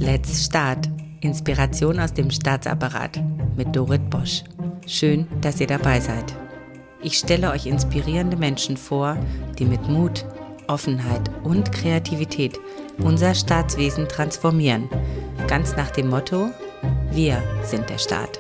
Let's Start. Inspiration aus dem Staatsapparat mit Dorit Bosch. Schön, dass ihr dabei seid. Ich stelle euch inspirierende Menschen vor, die mit Mut, Offenheit und Kreativität unser Staatswesen transformieren. Ganz nach dem Motto: Wir sind der Staat.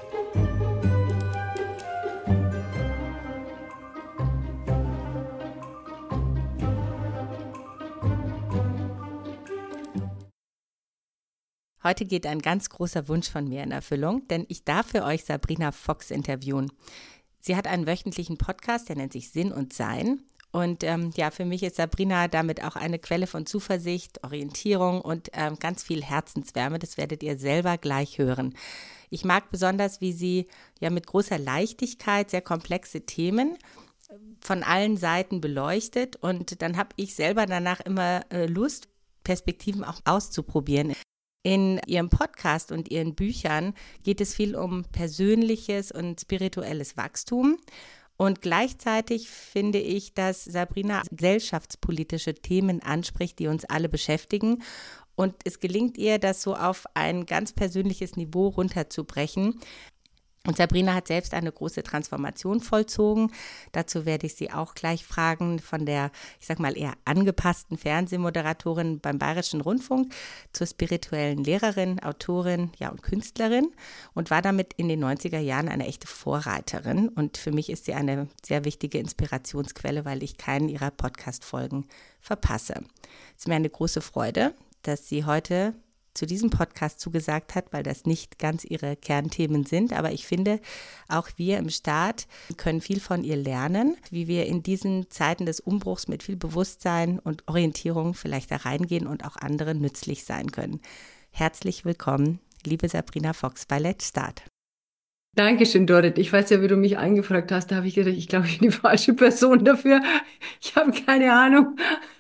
Heute geht ein ganz großer Wunsch von mir in Erfüllung, denn ich darf für euch Sabrina Fox interviewen. Sie hat einen wöchentlichen Podcast, der nennt sich Sinn und Sein. Und für mich ist Sabrina damit auch eine Quelle von Zuversicht, Orientierung und ganz viel Herzenswärme. Das werdet ihr selber gleich hören. Ich mag besonders, wie sie mit großer Leichtigkeit sehr komplexe Themen von allen Seiten beleuchtet. Und dann habe ich selber danach immer Lust, Perspektiven auch auszuprobieren. In ihrem Podcast und ihren Büchern geht es viel um persönliches und spirituelles Wachstum. Und gleichzeitig finde ich, dass Sabrina gesellschaftspolitische Themen anspricht, die uns alle beschäftigen. Und es gelingt ihr, das so auf ein ganz persönliches Niveau runterzubrechen. Und Sabrina hat selbst eine große Transformation vollzogen. Dazu werde ich sie auch gleich fragen, von der, ich sag mal, eher angepassten Fernsehmoderatorin beim Bayerischen Rundfunk zur spirituellen Lehrerin, Autorin, und Künstlerin und war damit in den 90er Jahren eine echte Vorreiterin. Und für mich ist sie eine sehr wichtige Inspirationsquelle, weil ich keinen ihrer Podcast-Folgen verpasse. Es ist mir eine große Freude, dass sie heute zu diesem Podcast zugesagt hat, weil das nicht ganz ihre Kernthemen sind. Aber ich finde, auch wir im Staat können viel von ihr lernen, wie wir in diesen Zeiten des Umbruchs mit viel Bewusstsein und Orientierung vielleicht da reingehen und auch anderen nützlich sein können. Herzlich willkommen, liebe Sabrina Fox bei Let's Start. Dankeschön, Dorit. Ich weiß ja, wie du mich angefragt hast. Da habe ich gedacht, ich glaube, ich bin die falsche Person dafür. Ich habe keine Ahnung.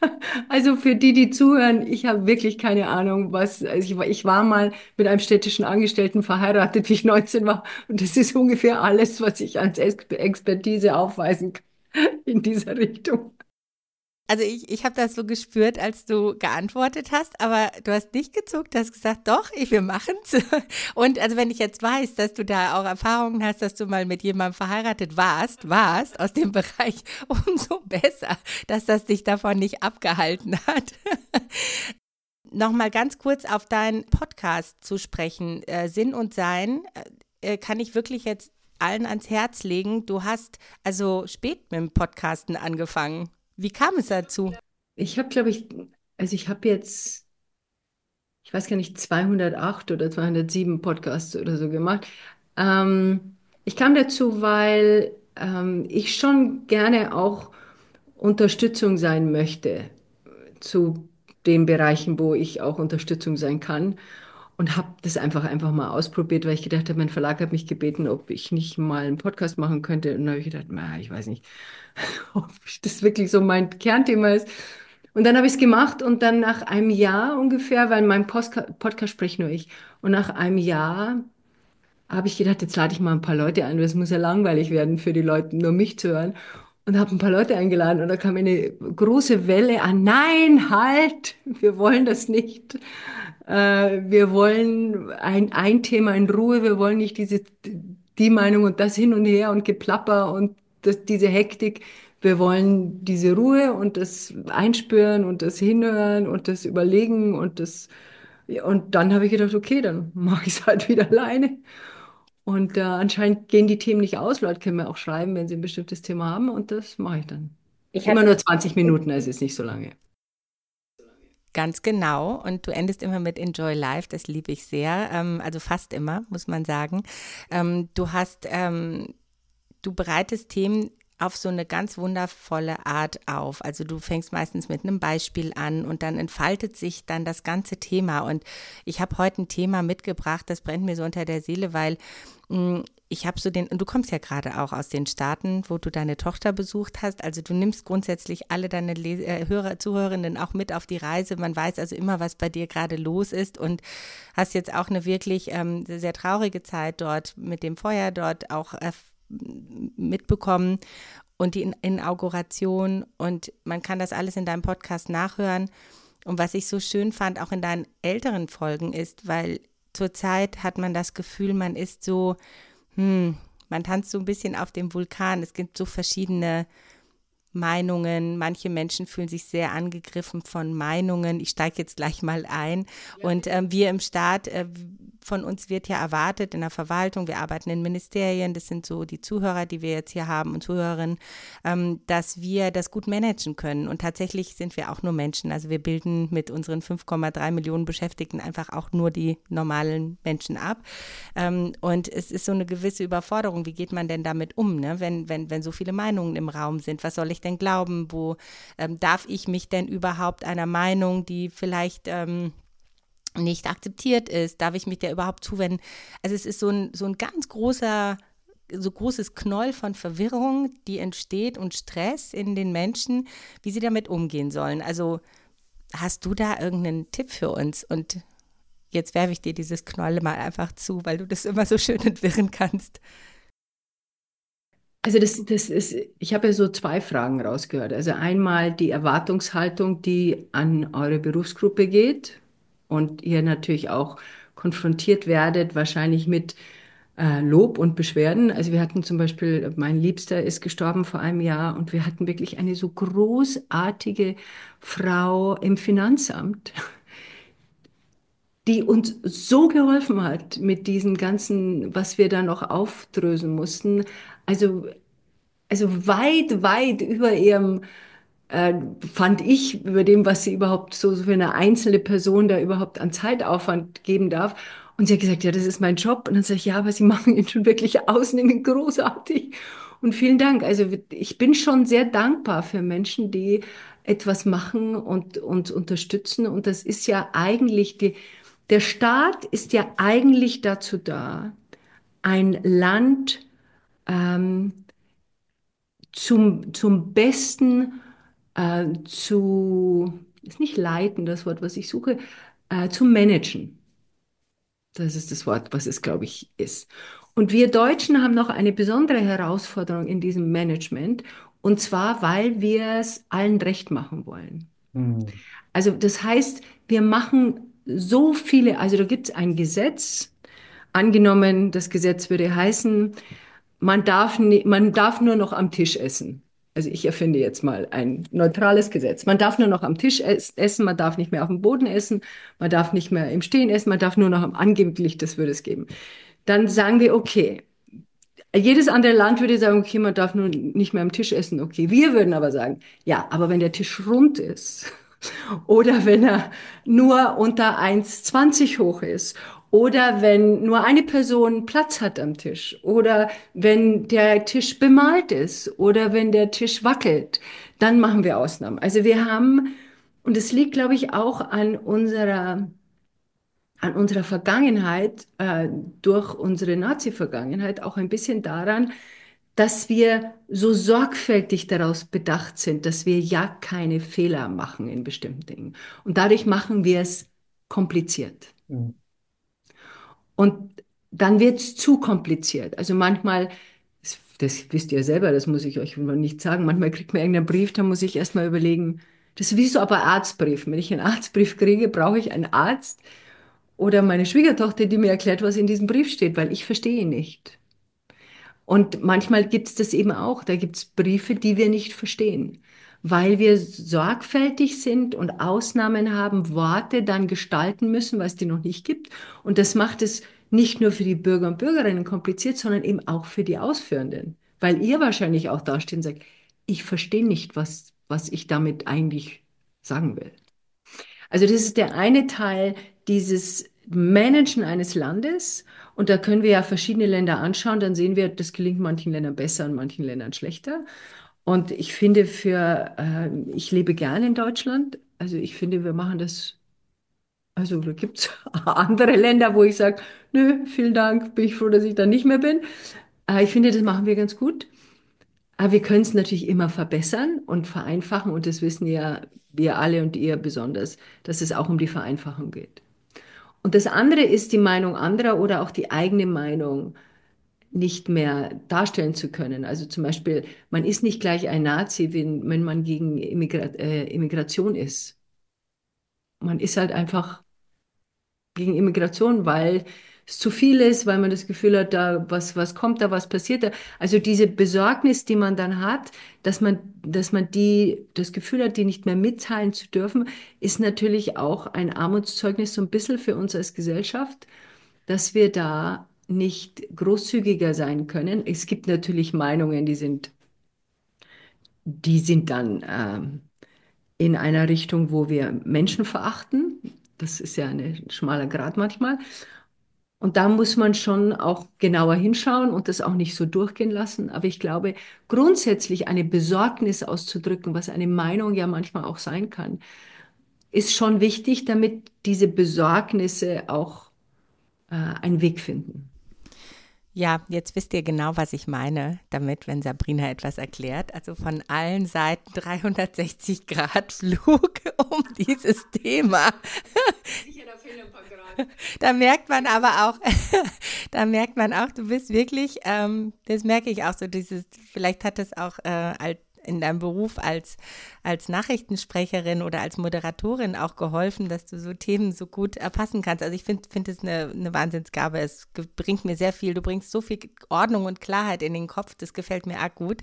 Also für die zuhören, ich habe wirklich keine Ahnung, was. Also ich war mal mit einem städtischen Angestellten verheiratet, wie ich 19 war. Und das ist ungefähr alles, was ich als Expertise aufweisen kann in dieser Richtung. Also ich habe das so gespürt, als du geantwortet hast, aber du hast nicht gezuckt, du hast gesagt, doch, wir machen's. Und also wenn ich jetzt weiß, dass du da auch Erfahrungen hast, dass du mal mit jemandem verheiratet warst aus dem Bereich, umso besser, dass das dich davon nicht abgehalten hat. Nochmal ganz kurz auf deinen Podcast zu sprechen, Sinn und Sein, kann ich wirklich jetzt allen ans Herz legen. Du hast also spät mit dem Podcasten angefangen. Wie kam es dazu? Ich habe, glaube ich, ich habe jetzt, ich weiß gar nicht, 208 oder 207 Podcasts oder so gemacht. Ich kam dazu, weil ich schon gerne auch Unterstützung sein möchte zu den Bereichen, wo ich auch Unterstützung sein kann. Und habe das einfach mal ausprobiert, weil ich gedacht habe, mein Verlag hat mich gebeten, ob ich nicht mal einen Podcast machen könnte. Und dann habe ich gedacht, ich weiß nicht, ob das wirklich so mein Kernthema ist. Und dann habe ich es gemacht und dann nach einem Jahr ungefähr, weil mein Podcast spricht nur ich. Und nach einem Jahr habe ich gedacht, jetzt lade ich mal ein paar Leute ein, weil es muss ja langweilig werden für die Leute, nur mich zu hören. Und habe ein paar Leute eingeladen und da kam eine große Welle an. Nein, halt, wir wollen das nicht. Wir wollen ein Thema in Ruhe. Wir wollen nicht die Meinung und das hin und her und Geplapper und diese Hektik. Wir wollen diese Ruhe und das Einspüren und das Hinhören und das Überlegen und das. Ja, und dann habe ich gedacht, okay, dann mache ich es halt wieder alleine. Und anscheinend gehen die Themen nicht aus. Leute können mir auch schreiben, wenn sie ein bestimmtes Thema haben. Und das mache ich dann. Ich Immer hatte nur 20 Minuten, also ist nicht so lange. Ganz genau. Und du endest immer mit Enjoy Life, das liebe ich sehr. Also fast immer, muss man sagen. Du bereitest Themen auf so eine ganz wundervolle Art auf. Also du fängst meistens mit einem Beispiel an und dann entfaltet sich dann das ganze Thema. Und ich habe heute ein Thema mitgebracht, das brennt mir so unter der Seele, weil ich habe du kommst ja gerade auch aus den Staaten, wo du deine Tochter besucht hast. Also du nimmst grundsätzlich alle deine Zuhörerinnen auch mit auf die Reise. Man weiß also immer, was bei dir gerade los ist und hast jetzt auch eine wirklich sehr traurige Zeit dort mit dem Feuer dort auch mitbekommen und die Inauguration und man kann das alles in deinem Podcast nachhören Und was ich so schön fand, auch in deinen älteren Folgen ist, weil zurzeit hat man das Gefühl, man ist so, man tanzt so ein bisschen auf dem Vulkan. Es gibt so verschiedene Meinungen. Manche Menschen fühlen sich sehr angegriffen von Meinungen. Ich steige jetzt gleich mal ein. Und wir im Staat, von uns wird ja erwartet in der Verwaltung, wir arbeiten in Ministerien, das sind so die Zuhörer, die wir jetzt hier haben und Zuhörerinnen, dass wir das gut managen können. Und tatsächlich sind wir auch nur Menschen. Also wir bilden mit unseren 5,3 Millionen Beschäftigten einfach auch nur die normalen Menschen ab. Und es ist so eine gewisse Überforderung. Wie geht man denn damit um, ne? Wenn so viele Meinungen im Raum sind? Was soll ich denn glauben? Wo darf ich mich denn überhaupt einer Meinung, die vielleicht nicht akzeptiert ist, darf ich mich der überhaupt zuwenden? Also es ist so ein ganz so großes Knäuel von Verwirrung, die entsteht und Stress in den Menschen, wie sie damit umgehen sollen. Also hast du da irgendeinen Tipp für uns? Und jetzt werfe ich dir dieses Knolle mal einfach zu, weil du das immer so schön entwirren kannst. Also das ist, ich habe ja so zwei Fragen rausgehört. Also einmal die Erwartungshaltung, die an eure Berufsgruppe geht und ihr natürlich auch konfrontiert werdet, wahrscheinlich mit Lob und Beschwerden. Also wir hatten zum Beispiel, mein Liebster ist gestorben vor einem Jahr und wir hatten wirklich eine so großartige Frau im Finanzamt, die uns so geholfen hat mit diesen ganzen, was wir da noch aufdröseln mussten. Also weit, weit über ihrem, äh, fand ich, über dem, was sie überhaupt so für eine einzelne Person da überhaupt an Zeitaufwand geben darf. Und sie hat gesagt, ja, das ist mein Job. Und dann sage ich, ja, aber Sie machen ihn schon wirklich ausnehmend großartig. Und vielen Dank. Also ich bin schon sehr dankbar für Menschen, die etwas machen und uns unterstützen. Und das ist ja eigentlich der Staat ist ja eigentlich dazu da, ein Land ähm, zum Besten ist nicht leiten, das Wort, was ich suche, zu managen. Das ist das Wort, was es, glaube ich, ist. Und wir Deutschen haben noch eine besondere Herausforderung in diesem Management, und zwar, weil wir es allen recht machen wollen. Mhm. Also das heißt, wir machen so viele, also da gibt es ein Gesetz, angenommen, das Gesetz würde heißen, man darf nur noch am Tisch essen. Also ich erfinde jetzt mal ein neutrales Gesetz. Man darf nur noch am Tisch essen, man darf nicht mehr auf dem Boden essen, man darf nicht mehr im Stehen essen, man darf nur noch angeblich, das würde es geben. Dann sagen wir, okay, jedes andere Land würde sagen, okay, man darf nur nicht mehr am Tisch essen. Okay, wir würden aber sagen, ja, aber wenn der Tisch rund ist oder wenn er nur unter 1,20 hoch ist oder wenn nur eine Person Platz hat am Tisch oder wenn der Tisch bemalt ist oder wenn der Tisch wackelt, dann machen wir Ausnahmen. Also wir haben, und es liegt, glaube ich, auch an unserer Vergangenheit, durch unsere Nazi-Vergangenheit, auch ein bisschen daran, dass wir so sorgfältig daraus bedacht sind, dass wir ja keine Fehler machen in bestimmten Dingen. Und dadurch machen wir es kompliziert. Mhm. Und dann wird es zu kompliziert. Also manchmal, das wisst ihr selber, das muss ich euch nicht sagen, manchmal kriegt man irgendeinen Brief, da muss ich erstmal überlegen, das ist wie so aber Arztbrief. Wenn ich einen Arztbrief kriege, brauche ich einen Arzt oder meine Schwiegertochter, die mir erklärt, was in diesem Brief steht, weil ich verstehe ihn nicht. Und manchmal gibt es das eben auch. Da gibt es Briefe, die wir nicht verstehen, weil wir sorgfältig sind und Ausnahmen haben, Worte dann gestalten müssen, was die noch nicht gibt. Und das macht es nicht nur für die Bürger und Bürgerinnen kompliziert, sondern eben auch für die Ausführenden. Weil ihr wahrscheinlich auch dasteht und sagt, ich verstehe nicht, was ich damit eigentlich sagen will. Also das ist der eine Teil, dieses Managen eines Landes. Und da können wir ja verschiedene Länder anschauen. Dann sehen wir, das gelingt manchen Ländern besser und manchen Ländern schlechter. Und ich finde ich lebe gerne in Deutschland. Also ich finde, wir machen das, also da gibt es andere Länder, wo ich sage, nö, vielen Dank, bin ich froh, dass ich da nicht mehr bin. Ich finde, das machen wir ganz gut. Aber wir können es natürlich immer verbessern und vereinfachen. Und das wissen ja wir alle und ihr besonders, dass es auch um die Vereinfachung geht. Und das andere ist die Meinung anderer oder auch die eigene Meinung nicht mehr darstellen zu können. Also zum Beispiel, man ist nicht gleich ein Nazi, wenn man gegen Immigration ist. man ist halt einfach gegen Immigration, weil es zu viel ist, weil man das Gefühl hat, da was kommt da, was passiert da. Also diese Besorgnis, die man dann hat, dass man das Gefühl hat, die nicht mehr mitteilen zu dürfen, ist natürlich auch ein Armutszeugnis so ein bisschen für uns als Gesellschaft, dass wir da nicht großzügiger sein können. Es gibt natürlich Meinungen, die sind dann in einer Richtung, wo wir Menschen verachten. Das ist ja ein schmaler Grat manchmal. Und da muss man schon auch genauer hinschauen und das auch nicht so durchgehen lassen. Aber ich glaube, grundsätzlich eine Besorgnis auszudrücken, was eine Meinung ja manchmal auch sein kann, ist schon wichtig, damit diese Besorgnisse auch einen Weg finden. Ja, jetzt wisst ihr genau, was ich meine damit, wenn Sabrina etwas erklärt. Also von allen Seiten 360 Grad Flug um dieses Thema. Sicher, da fehlen ein paar Grad. Da merkt man aber auch, da merkt man auch, du bist wirklich, das merke ich auch so, vielleicht hat es auch in deinem Beruf als Nachrichtensprecherin oder als Moderatorin auch geholfen, dass du so Themen so gut erfassen kannst. Also ich finde es eine Wahnsinnsgabe. Es bringt mir sehr viel. Du bringst so viel Ordnung und Klarheit in den Kopf. Das gefällt mir arg gut.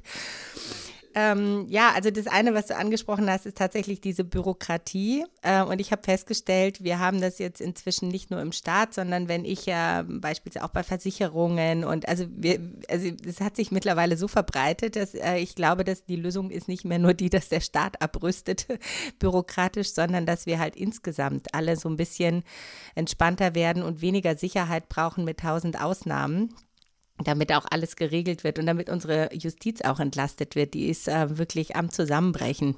Ja, also das eine, was du angesprochen hast, ist tatsächlich diese Bürokratie. Und ich habe festgestellt, wir haben das jetzt inzwischen nicht nur im Staat, sondern wenn ich ja beispielsweise auch bei Versicherungen und also es hat sich mittlerweile so verbreitet, dass ich glaube, dass die Lösung ist nicht mehr nur die, dass der Staat abrüstet bürokratisch, sondern dass wir halt insgesamt alle so ein bisschen entspannter werden und weniger Sicherheit brauchen mit 1000 Ausnahmen, damit auch alles geregelt wird und damit unsere Justiz auch entlastet wird. Die ist wirklich am Zusammenbrechen.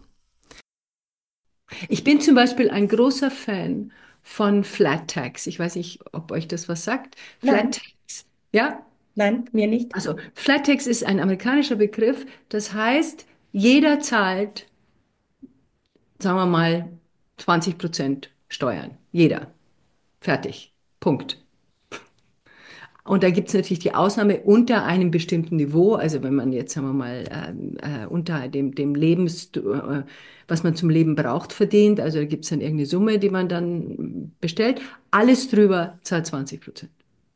Ich bin zum Beispiel ein großer Fan von Flat Tax. Ich weiß nicht, ob euch das was sagt. Flat Nein, Tax, ja? nein, mir nicht. Also Flat Tax ist ein amerikanischer Begriff. Das heißt, jeder zahlt, sagen wir mal, 20% Steuern. Jeder. Fertig. Punkt. Und da gibt es natürlich die Ausnahme unter einem bestimmten Niveau. Also wenn man jetzt, sagen wir mal, unter dem was man zum Leben braucht, verdient. Also da gibt es dann irgendeine Summe, die man dann bestellt. Alles drüber zahlt 20%.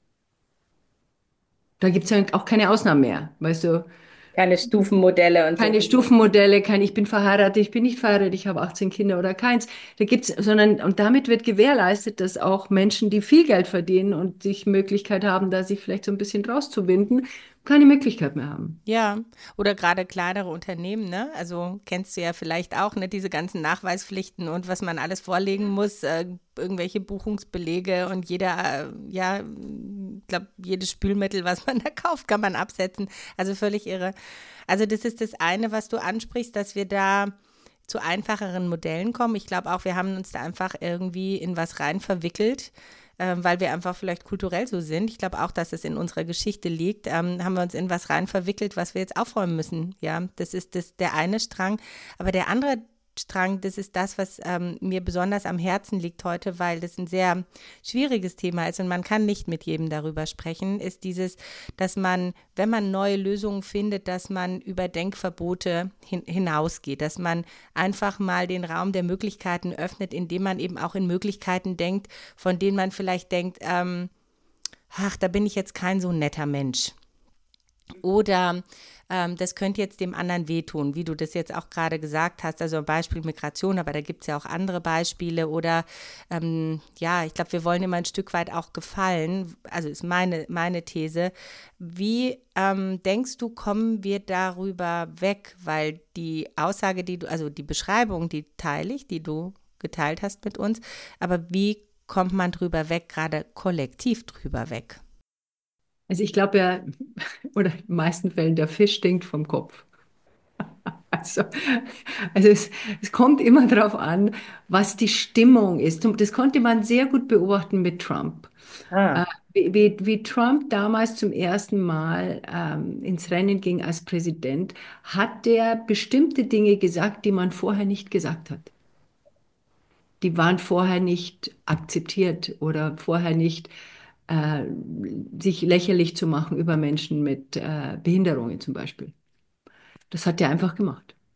Da gibt es ja auch keine Ausnahmen mehr. Weißt du, Keine Stufenmodelle und so. keine Stufenmodelle, kein ich bin verheiratet, ich bin nicht verheiratet, ich habe 18 Kinder oder keins. Da gibt's, sondern, und damit wird gewährleistet, dass auch Menschen, die viel Geld verdienen und sich Möglichkeit haben, da sich vielleicht so ein bisschen rauszuwinden, keine Möglichkeit mehr haben. Ja, oder gerade kleinere Unternehmen, ne? Also kennst du ja vielleicht auch, ne, diese ganzen Nachweispflichten und was man alles vorlegen muss, irgendwelche Buchungsbelege und ja, ich glaube, jedes Spülmittel, was man da kauft, kann man absetzen. Also völlig irre. Also das ist das eine, was du ansprichst, dass wir da zu einfacheren Modellen kommen. Ich glaube auch, wir haben uns da einfach irgendwie in was rein verwickelt, weil wir einfach vielleicht kulturell so sind. Ich glaube auch, dass es in unserer Geschichte liegt. Haben wir uns in was rein verwickelt, was wir jetzt aufräumen müssen. Ja, das ist der eine Strang. Aber der andere Strang, das ist das, was mir besonders am Herzen liegt heute, weil das ein sehr schwieriges Thema ist und man kann nicht mit jedem darüber sprechen, ist dieses, dass man, wenn man neue Lösungen findet, dass man über Denkverbote hinausgeht, dass man einfach mal den Raum der Möglichkeiten öffnet, indem man eben auch in Möglichkeiten denkt, von denen man vielleicht denkt, ach, da bin ich jetzt kein so netter Mensch. Oder das könnte jetzt dem anderen wehtun, wie du das jetzt auch gerade gesagt hast. Also ein Beispiel Migration, aber da gibt es ja auch andere Beispiele. Oder ja, ich glaube, wir wollen immer ein Stück weit auch gefallen. Also ist meine These. Wie denkst du, kommen wir darüber weg? Weil die Aussage, also die Beschreibung, die teile ich, die du geteilt hast mit uns. Aber wie kommt man drüber weg, gerade kollektiv drüber weg? Also ich glaube ja, oder in den meisten Fällen, der Fisch stinkt vom Kopf. Also, also es kommt immer darauf an, was die Stimmung ist. Und das konnte man sehr gut beobachten mit Trump. Ah. Äh, wie Trump damals zum ersten Mal ins Rennen ging als Präsident, hat der bestimmte Dinge gesagt, die man vorher nicht gesagt hat. Die waren vorher nicht akzeptiert oder vorher nicht äh, sich lächerlich zu machen über Menschen mit Behinderungen zum Beispiel. Das hat er einfach gemacht.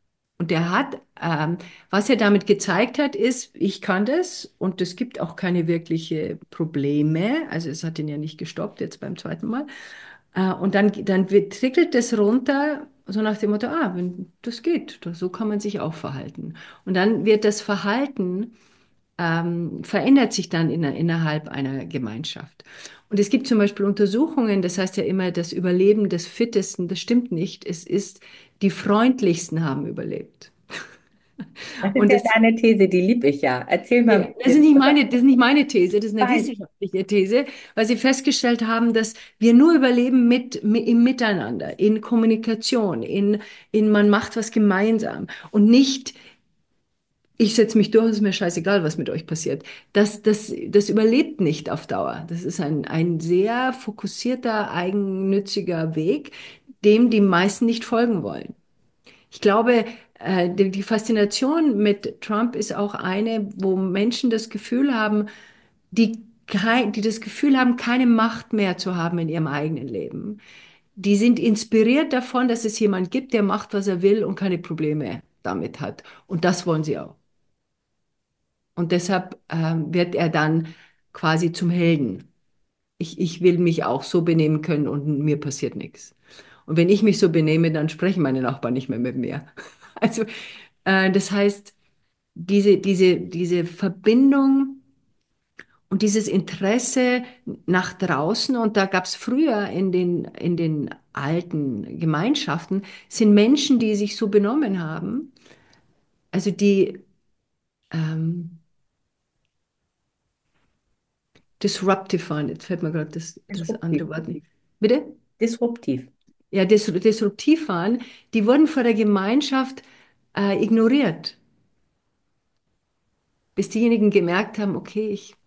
Und der hat, was er damit gezeigt hat, ist, ich kann das und es gibt auch keine wirkliche Probleme. Also es hat ihn ja nicht gestoppt jetzt beim zweiten Mal. Und dann trickelt das runter, so nach dem Motto, wenn das geht, so kann man sich auch verhalten. Und dann wird das Verhalten verändert sich dann innerhalb einer Gemeinschaft. Und es gibt zum Beispiel Untersuchungen, das heißt ja immer, das Überleben des Fittesten, das stimmt nicht. Es ist, die freundlichsten haben überlebt. Das ist Und ja das, deine These, die liebe ich ja. Erzähl mal ein nee, bisschen. das ist nicht meine These, das ist eine Nein. wissenschaftliche These, weil sie festgestellt haben, dass wir nur überleben im Miteinander, in Kommunikation, in man macht was gemeinsam und nicht ich setze mich durch, ist mir scheißegal, was mit euch passiert. Das überlebt nicht auf Dauer. Das ist ein sehr fokussierter, eigennütziger Weg, dem die meisten nicht folgen wollen. Ich glaube, die Faszination mit Trump ist auch eine, wo Menschen das Gefühl haben, die das Gefühl haben, keine Macht mehr zu haben in ihrem eigenen Leben. Die sind inspiriert davon, dass es jemand gibt, der macht, was er will und keine Probleme damit hat. Und das wollen sie auch. Und deshalb wird er dann quasi zum Helden. Ich will mich auch so benehmen können und mir passiert nichts. Und wenn ich mich so benehme, dann sprechen meine Nachbarn nicht mehr mit mir. Also das heißt, diese Verbindung und dieses Interesse nach draußen, und da gab es früher in den alten Gemeinschaften, sind Menschen, die sich so benommen haben, also die ähm, disruptive waren, jetzt fällt mir gerade das Disruptiv. andere Wort nicht. Bitte? Disruptiv. Ja, disruptiv waren, die wurden vor der Gemeinschaft ignoriert, bis diejenigen gemerkt haben, okay,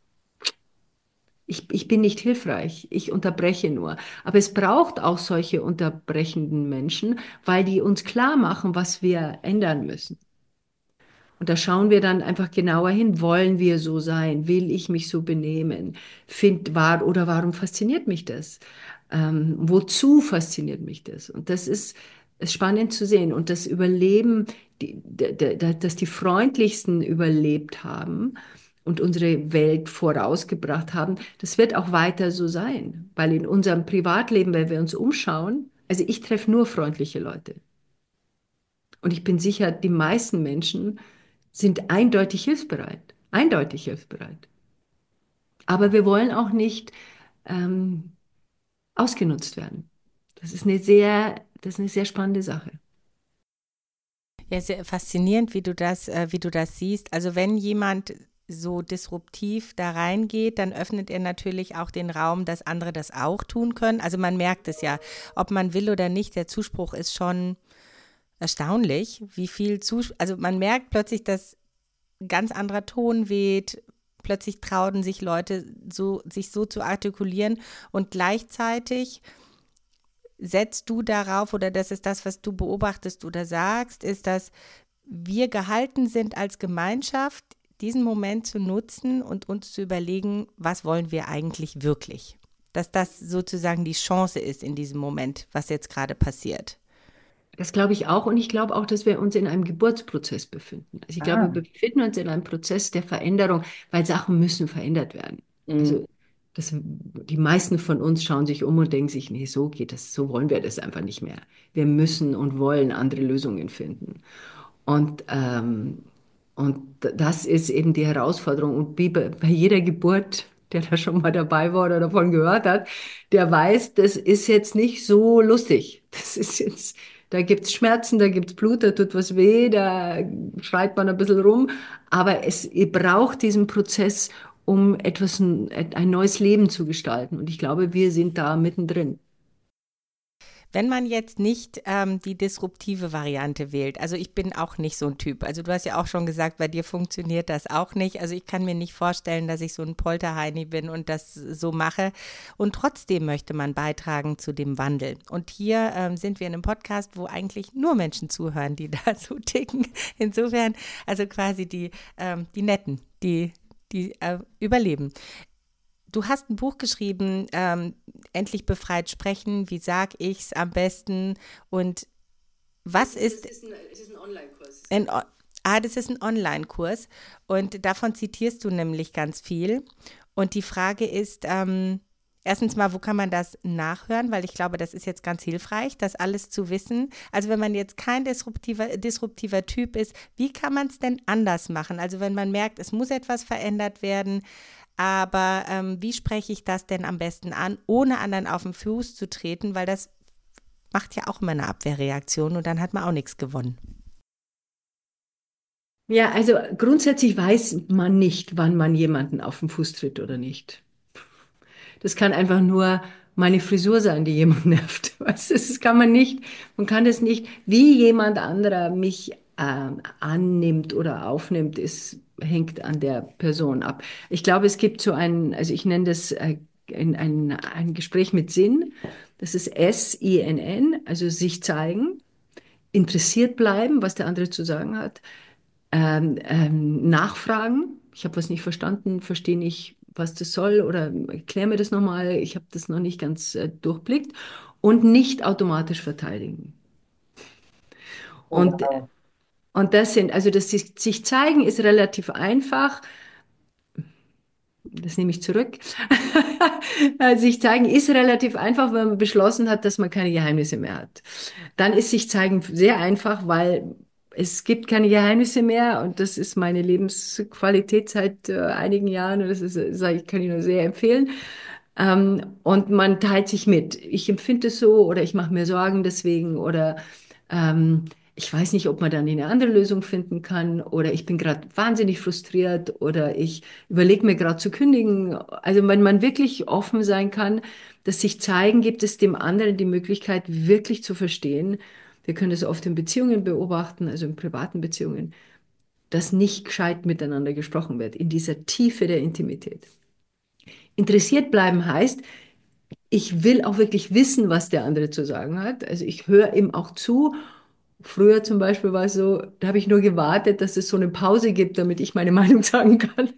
ich bin nicht hilfreich, ich unterbreche nur. Aber es braucht auch solche unterbrechenden Menschen, weil die uns klar machen, was wir ändern müssen. Und da schauen wir dann einfach genauer hin, wollen wir so sein? Will ich mich so benehmen? Oder warum fasziniert mich das? Wozu fasziniert mich das? Und das ist spannend zu sehen. Und das Überleben, dass die Freundlichsten überlebt haben und unsere Welt vorausgebracht haben, das wird auch weiter so sein. Weil in unserem Privatleben, wenn wir uns umschauen, also ich treffe nur freundliche Leute. Und ich bin sicher, die meisten Menschen sind eindeutig hilfsbereit. Eindeutig hilfsbereit. Aber wir wollen auch nicht ähm, ausgenutzt werden. Das ist eine sehr spannende Sache. Ja, sehr faszinierend, wie du das siehst. Also wenn jemand so disruptiv da reingeht, dann öffnet er natürlich auch den Raum, dass andere das auch tun können. Also man merkt es ja, ob man will oder nicht, der Zuspruch ist schon erstaunlich, wie viel Zuspruch, also man merkt plötzlich, dass ein ganz anderer Ton weht, plötzlich trauen sich Leute so, sich so zu artikulieren und gleichzeitig setzt du darauf, oder das ist das, was du beobachtest oder sagst, ist, dass wir gehalten sind als Gemeinschaft, diesen Moment zu nutzen und uns zu überlegen, was wollen wir eigentlich wirklich? Dass das sozusagen die Chance ist in diesem Moment, was jetzt gerade passiert. Das glaube ich auch. Und ich glaube auch, dass wir uns in einem Geburtsprozess befinden. Also ich glaube, Ah. wir befinden uns in einem Prozess der Veränderung, weil Sachen müssen verändert werden. Mhm. Also die meisten von uns schauen sich um und denken sich, nee, so geht das, so wollen wir das einfach nicht mehr. Wir müssen und wollen andere Lösungen finden. Und, das ist eben die Herausforderung. Und wie bei jeder Geburt, der da schon mal dabei war oder davon gehört hat, der weiß, das ist jetzt nicht so lustig. Das ist jetzt, da gibt's Schmerzen, da gibt's Blut, da tut was weh, da schreit man ein bisschen rum. Aber ihr braucht diesen Prozess, um ein neues Leben zu gestalten. Und ich glaube, wir sind da mittendrin. Wenn man jetzt nicht die disruptive Variante wählt, also ich bin auch nicht so ein Typ. Also du hast ja auch schon gesagt, bei dir funktioniert das auch nicht. Also ich kann mir nicht vorstellen, dass ich so ein Polterheini bin und das so mache. Und trotzdem möchte man beitragen zu dem Wandel. Und hier sind wir in einem Podcast, wo eigentlich nur Menschen zuhören, die da so ticken. Insofern, also quasi die Netten, die überleben. Du hast ein Buch geschrieben, Endlich befreit sprechen, wie sag ich's am besten? Und Was ist Es ist ein Online-Kurs. das ist ein Online-Kurs und davon zitierst du nämlich ganz viel. Und die Frage ist, erstens mal, wo kann man das nachhören? Weil ich glaube, das ist jetzt ganz hilfreich, das alles zu wissen. Also wenn man jetzt kein disruptiver Typ ist, wie kann man es denn anders machen? Also wenn man merkt, es muss etwas verändert werden, aber wie spreche ich das denn am besten an, ohne anderen auf den Fuß zu treten? Weil das macht ja auch immer eine Abwehrreaktion und dann hat man auch nichts gewonnen. Ja, also grundsätzlich weiß man nicht, wann man jemanden auf den Fuß tritt oder nicht. Das kann einfach nur meine Frisur sein, die jemand nervt. Weißt du, das kann man nicht, man kann das nicht, wie jemand anderer mich annimmt oder aufnimmt, hängt an der Person ab. Ich glaube, es gibt so also ich nenne das ein Gespräch mit Sinn. Das ist SINN, also sich zeigen, interessiert bleiben, was der andere zu sagen hat, nachfragen. Ich habe was nicht verstanden, verstehe nicht, was das soll oder erklär mir das nochmal. Ich habe das noch nicht ganz durchblickt und nicht automatisch verteidigen. Und, und das sind, also das sich zeigen ist relativ einfach. Das nehme ich zurück. Sich zeigen ist relativ einfach, wenn man beschlossen hat, dass man keine Geheimnisse mehr hat. Dann ist sich zeigen sehr einfach, weil es gibt keine Geheimnisse mehr und das ist meine Lebensqualität seit einigen Jahren und das ist, kann ich nur sehr empfehlen. Und man teilt sich mit. Ich empfinde es so oder ich mache mir Sorgen deswegen oder ähm, ich weiß nicht, ob man dann eine andere Lösung finden kann oder ich bin gerade wahnsinnig frustriert oder ich überlege mir gerade zu kündigen. Also wenn man wirklich offen sein kann, dass sich zeigen, gibt es dem anderen die Möglichkeit, wirklich zu verstehen. Wir können das oft in Beziehungen beobachten, also in privaten Beziehungen, dass nicht gescheit miteinander gesprochen wird, in dieser Tiefe der Intimität. Interessiert bleiben heißt, ich will auch wirklich wissen, was der andere zu sagen hat. Also ich höre ihm auch zu. Früher zum Beispiel war es so, da habe ich nur gewartet, dass es so eine Pause gibt, damit ich meine Meinung sagen kann.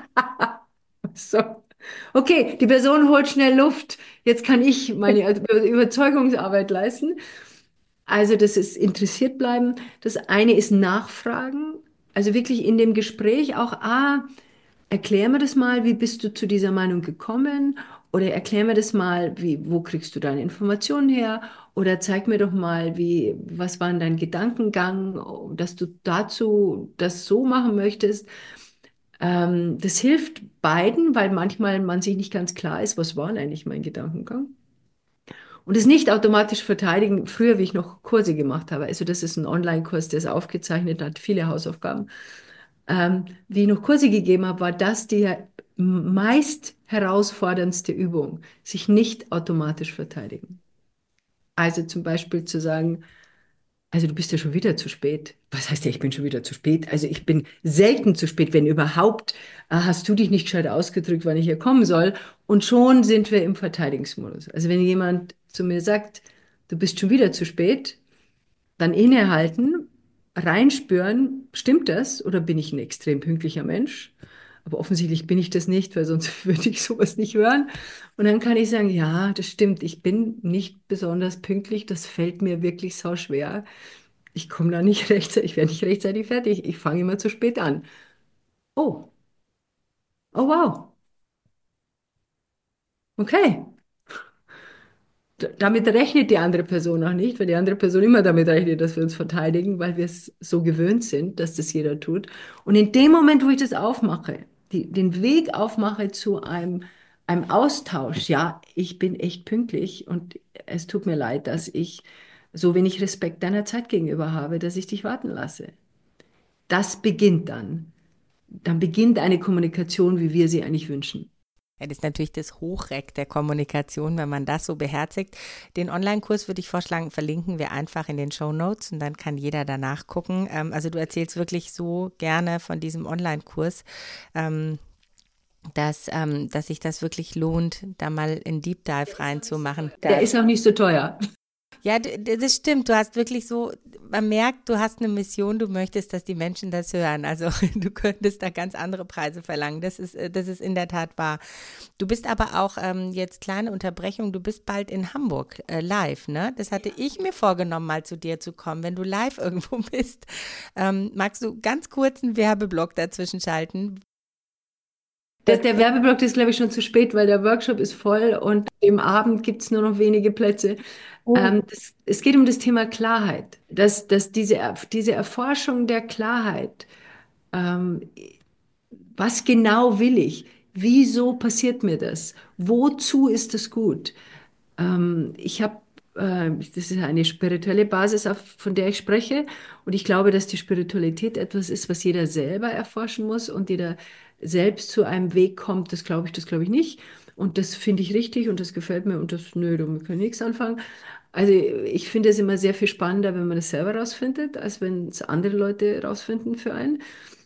So. Okay, die Person holt schnell Luft. Jetzt kann ich meine Überzeugungsarbeit leisten. Also das ist interessiert bleiben. Das eine ist nachfragen. Also wirklich in dem Gespräch auch, erklär mir das mal, wie bist du zu dieser Meinung gekommen? Oder erklär mir das mal, wo kriegst du deine Informationen her? Oder zeig mir doch mal, was war denn dein Gedankengang, dass du dazu das so machen möchtest. Das hilft beiden, weil manchmal man sich nicht ganz klar ist, was war denn eigentlich mein Gedankengang? Und es nicht automatisch verteidigen, früher, wie ich noch Kurse gemacht habe. Also das ist ein Online-Kurs, der ist aufgezeichnet, hat viele Hausaufgaben. Wie ich noch Kurse gegeben habe, war das die meist herausforderndste Übung, sich nicht automatisch verteidigen. Also zum Beispiel zu sagen, also du bist ja schon wieder zu spät. Was heißt ja, ich bin schon wieder zu spät? Also ich bin selten zu spät, wenn überhaupt, hast du dich nicht gescheit ausgedrückt, wann ich hier kommen soll. Und schon sind wir im Verteidigungsmodus. Also wenn jemand zu mir sagt, du bist schon wieder zu spät, dann innehalten, reinspüren, stimmt das oder bin ich ein extrem pünktlicher Mensch? Aber offensichtlich bin ich das nicht, weil sonst würde ich sowas nicht hören. Und dann kann ich sagen, ja, das stimmt, ich bin nicht besonders pünktlich, das fällt mir wirklich sau schwer. Ich komme da nicht rechtzeitig, ich werde nicht rechtzeitig fertig, ich fange immer zu spät an. Oh, oh wow, okay. Damit rechnet die andere Person auch nicht, weil die andere Person immer damit rechnet, dass wir uns verteidigen, weil wir es so gewöhnt sind, dass das jeder tut. Und in dem Moment, wo ich das aufmache, den Weg aufmache zu einem Austausch, ja, ich bin echt pünktlich und es tut mir leid, dass ich so wenig Respekt deiner Zeit gegenüber habe, dass ich dich warten lasse. Das beginnt dann. Dann beginnt eine Kommunikation, wie wir sie eigentlich wünschen. Ja, das ist natürlich das Hochreck der Kommunikation, wenn man das so beherzigt. Den Online-Kurs würde ich vorschlagen, verlinken wir einfach in den Shownotes und dann kann jeder danach gucken. Also du erzählst wirklich so gerne von diesem Online-Kurs, dass sich das wirklich lohnt, da mal in Deep Dive reinzumachen. Der ist auch nicht so teuer. Ja, das stimmt. Du hast wirklich so, man merkt, du hast eine Mission, du möchtest, dass die Menschen das hören. Also du könntest da ganz andere Preise verlangen. Das ist in der Tat wahr. Du bist aber auch, jetzt kleine Unterbrechung, du bist bald in Hamburg live, ne? Das hatte ich mir vorgenommen, mal zu dir zu kommen, wenn du live irgendwo bist. Magst du ganz kurz einen Werbeblock dazwischen schalten? Der Werbeblock ist, glaube ich, schon zu spät, weil der Workshop ist voll und im Abend gibt es nur noch wenige Plätze. Es geht um das Thema Klarheit, dass diese Erforschung der Klarheit, ähm, was genau will ich? Wieso passiert mir das? Wozu ist es gut? Ich habe, das ist eine spirituelle Basis, von der ich spreche. Und ich glaube, dass die Spiritualität etwas ist, was jeder selber erforschen muss und jeder selbst zu einem Weg kommt. Das glaube ich nicht. Und das finde ich richtig und das gefällt mir und das, nö, damit kann ich nichts anfangen. Also ich finde es immer sehr viel spannender, wenn man es selber rausfindet, als wenn es andere Leute rausfinden für einen.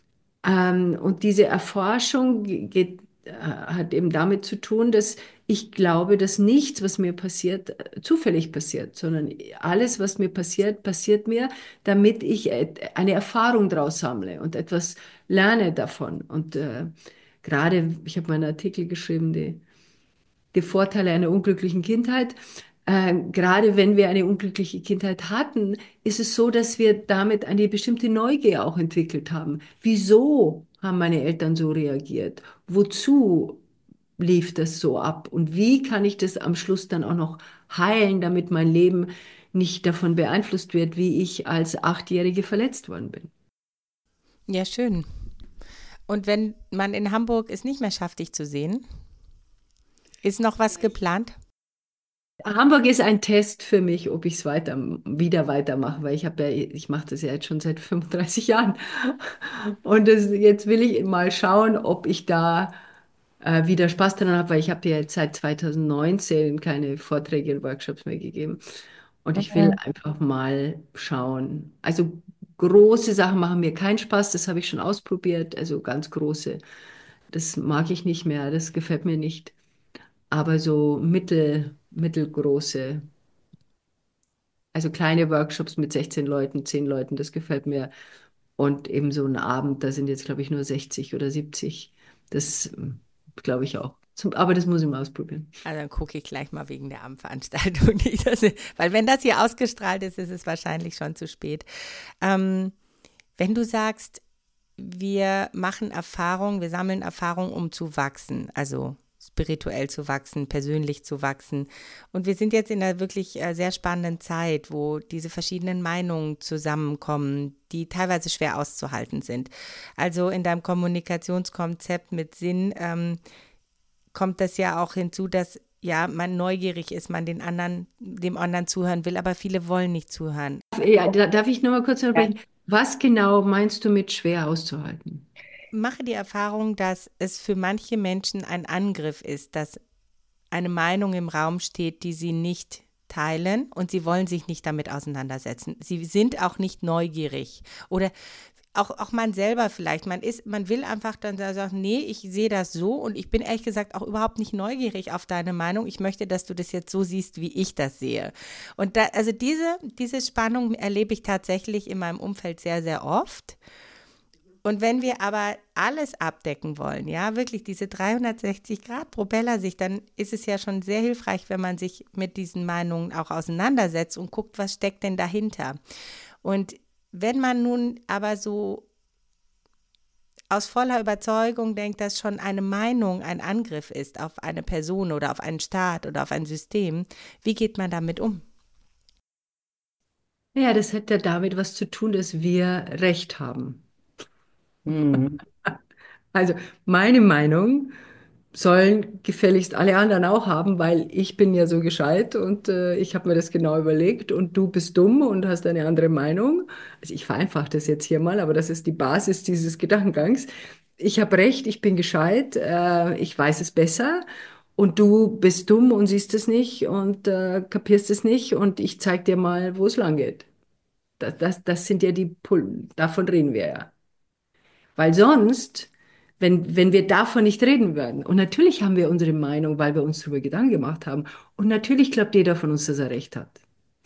Und diese Erforschung hat eben damit zu tun, dass ich glaube, dass nichts, was mir passiert, zufällig passiert, sondern alles, was mir passiert, passiert mir, damit ich eine Erfahrung daraus sammle und etwas lerne davon. Und gerade, ich habe meinen Artikel geschrieben, die Vorteile einer unglücklichen Kindheit. Gerade wenn wir eine unglückliche Kindheit hatten, ist es so, dass wir damit eine bestimmte Neugier auch entwickelt haben. Wieso haben meine Eltern so reagiert? Wozu lief das so ab? Und wie kann ich das am Schluss dann auch noch heilen, damit mein Leben nicht davon beeinflusst wird, wie ich als Achtjährige verletzt worden bin? Ja, schön. Und wenn man in Hamburg es nicht mehr schafft, dich zu sehen, ist noch was geplant? Hamburg ist ein Test für mich, ob ich es wieder weitermache, weil ich mache das ja jetzt schon seit 35 Jahren. Und jetzt will ich mal schauen, ob ich da wieder Spaß dran habe, weil ich habe ja jetzt seit 2019 keine Vorträge und Workshops mehr gegeben. Und ich will einfach mal schauen. Also große Sachen machen mir keinen Spaß, das habe ich schon ausprobiert. Also ganz große, das mag ich nicht mehr, das gefällt mir nicht. Aber so mittelgroße, also kleine Workshops mit 16 Leuten, 10 Leuten, das gefällt mir. Und eben so ein Abend, da sind jetzt, glaube ich, nur 60 oder 70. Das glaube ich auch. Aber das muss ich mal ausprobieren. Also dann gucke ich gleich mal wegen der Abendveranstaltung nicht. Weil wenn das hier ausgestrahlt ist, ist es wahrscheinlich schon zu spät. Ähm, Wenn du sagst, wir machen Erfahrung, wir sammeln Erfahrung, um zu wachsen, also spirituell zu wachsen, persönlich zu wachsen. Und wir sind jetzt in einer wirklich sehr spannenden Zeit, wo diese verschiedenen Meinungen zusammenkommen, die teilweise schwer auszuhalten sind. Also in deinem Kommunikationskonzept mit Sinn kommt das ja auch hinzu, dass ja, man neugierig ist, man dem anderen zuhören will, aber viele wollen nicht zuhören. Ja, darf ich noch mal kurz unterbrechen? Was genau meinst du mit schwer auszuhalten? Mache die Erfahrung, dass es für manche Menschen ein Angriff ist, dass eine Meinung im Raum steht, die sie nicht teilen und sie wollen sich nicht damit auseinandersetzen. Sie sind auch nicht neugierig oder auch man selber vielleicht, man will einfach dann sagen, nee, ich sehe das so und ich bin ehrlich gesagt auch überhaupt nicht neugierig auf deine Meinung. Ich möchte, dass du das jetzt so siehst, wie ich das sehe. Und da, also diese Spannung erlebe ich tatsächlich in meinem Umfeld sehr, sehr oft. Und wenn wir aber alles abdecken wollen, ja, wirklich diese 360-Grad-Propellersicht, dann ist es ja schon sehr hilfreich, wenn man sich mit diesen Meinungen auch auseinandersetzt und guckt, was steckt denn dahinter. Und wenn man nun aber so aus voller Überzeugung denkt, dass schon eine Meinung ein Angriff ist auf eine Person oder auf einen Staat oder auf ein System, wie geht man damit um? Ja, das hat ja damit was zu tun, dass wir Recht haben. Also meine Meinung sollen gefälligst alle anderen auch haben, weil ich bin ja so gescheit und ich habe mir das genau überlegt und du bist dumm und hast eine andere Meinung. Also ich vereinfache das jetzt hier mal, aber das ist die Basis dieses Gedankengangs. Ich habe recht, ich bin gescheit, ich weiß es besser und du bist dumm und siehst es nicht und kapierst es nicht und ich zeig dir mal, wo es lang geht. Das sind ja davon reden wir ja. Weil sonst, wenn wir davon nicht reden würden, und natürlich haben wir unsere Meinung, weil wir uns darüber Gedanken gemacht haben, und natürlich glaubt jeder von uns, dass er recht hat.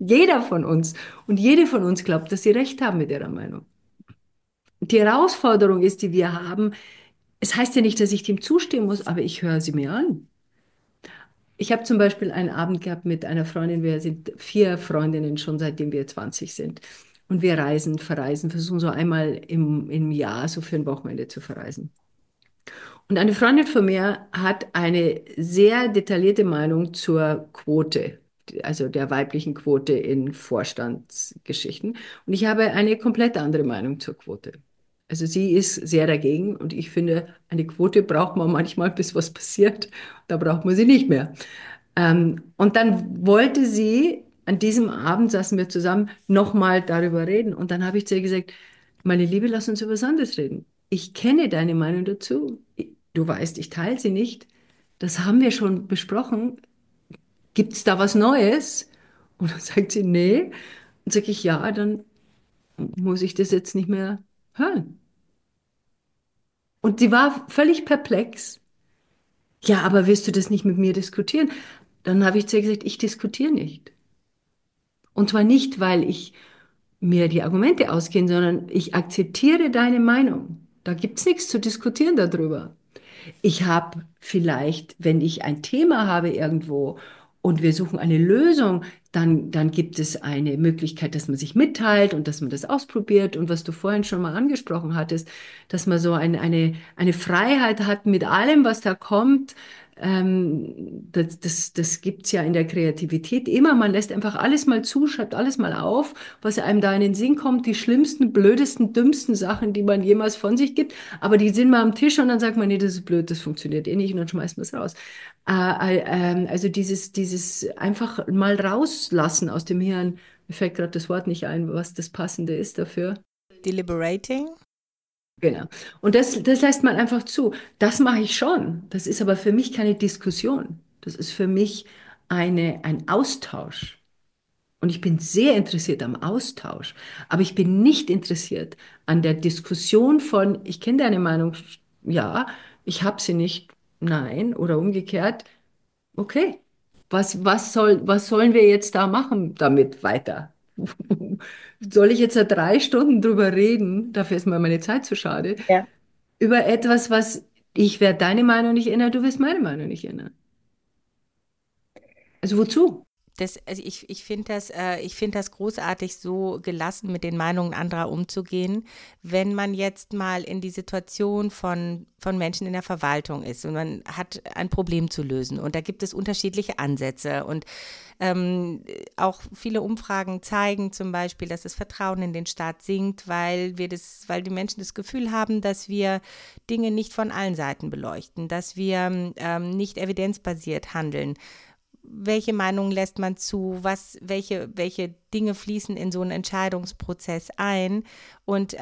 Jeder von uns und jede von uns glaubt, dass sie recht haben mit ihrer Meinung. Die Herausforderung ist, die wir haben, es heißt ja nicht, dass ich dem zustimmen muss, aber ich höre sie mir an. Ich habe zum Beispiel einen Abend gehabt mit einer Freundin, wir sind 4 Freundinnen schon seitdem wir 20 sind. Und wir reisen, verreisen, versuchen so einmal im Jahr so für ein Wochenende zu verreisen. Und eine Freundin von mir hat eine sehr detaillierte Meinung zur Quote, also der weiblichen Quote in Vorstandsgeschichten. Und ich habe eine komplett andere Meinung zur Quote. Also sie ist sehr dagegen und ich finde, eine Quote braucht man manchmal, bis was passiert. Da braucht man sie nicht mehr. Und dann wollte sie, an diesem Abend saßen wir zusammen, nochmal darüber reden. Und dann habe ich zu ihr gesagt, meine Liebe, lass uns über was anderes reden. Ich kenne deine Meinung dazu. Du weißt, ich teile sie nicht. Das haben wir schon besprochen. Gibt es da was Neues? Und dann sagt sie, nee. Und sage ich, ja, dann muss ich das jetzt nicht mehr hören. Und sie war völlig perplex. Ja, aber willst du das nicht mit mir diskutieren? Dann habe ich zu ihr gesagt, ich diskutiere nicht. Und zwar nicht, weil ich mir die Argumente ausgehen, sondern ich akzeptiere deine Meinung. Da gibt's nichts zu diskutieren darüber. Ich habe vielleicht, wenn ich ein Thema habe irgendwo und wir suchen eine Lösung, dann gibt es eine Möglichkeit, dass man sich mitteilt und dass man das ausprobiert. Und was du vorhin schon mal angesprochen hattest, dass man so eine Freiheit hat mit allem, was da kommt. Das gibt es ja in der Kreativität immer. Man lässt einfach alles mal zu, schreibt alles mal auf, was einem da in den Sinn kommt. Die schlimmsten, blödesten, dümmsten Sachen, die man jemals von sich gibt. Aber die sind mal am Tisch und dann sagt man, nee, das ist blöd, das funktioniert eh nicht und dann schmeißt man es raus. Also dieses einfach mal rauslassen aus dem Hirn, mir fällt gerade das Wort nicht ein, was das Passende ist dafür. Deliberating? Genau. Und das lässt man einfach zu. Das mache ich schon. Das ist aber für mich keine Diskussion. Das ist für mich ein Austausch. Und ich bin sehr interessiert am Austausch. Aber ich bin nicht interessiert an der Diskussion von, ich kenne deine Meinung, ja, ich habe sie nicht, nein, oder umgekehrt. Okay, was sollen wir jetzt da machen damit weiter? Soll ich jetzt da 3 Stunden drüber reden? Dafür ist mir meine Zeit zu schade. Ja. Über etwas, was ich werde deine Meinung nicht ändern, du wirst meine Meinung nicht ändern. Also wozu? Also ich finde das großartig, so gelassen mit den Meinungen anderer umzugehen, wenn man jetzt mal in die Situation von Menschen in der Verwaltung ist und man hat ein Problem zu lösen und da gibt es unterschiedliche Ansätze und auch viele Umfragen zeigen zum Beispiel, dass das Vertrauen in den Staat sinkt, weil die Menschen das Gefühl haben, dass wir Dinge nicht von allen Seiten beleuchten, dass wir nicht evidenzbasiert handeln. Welche Meinungen lässt man zu, welche Dinge fließen in so einen Entscheidungsprozess ein. Und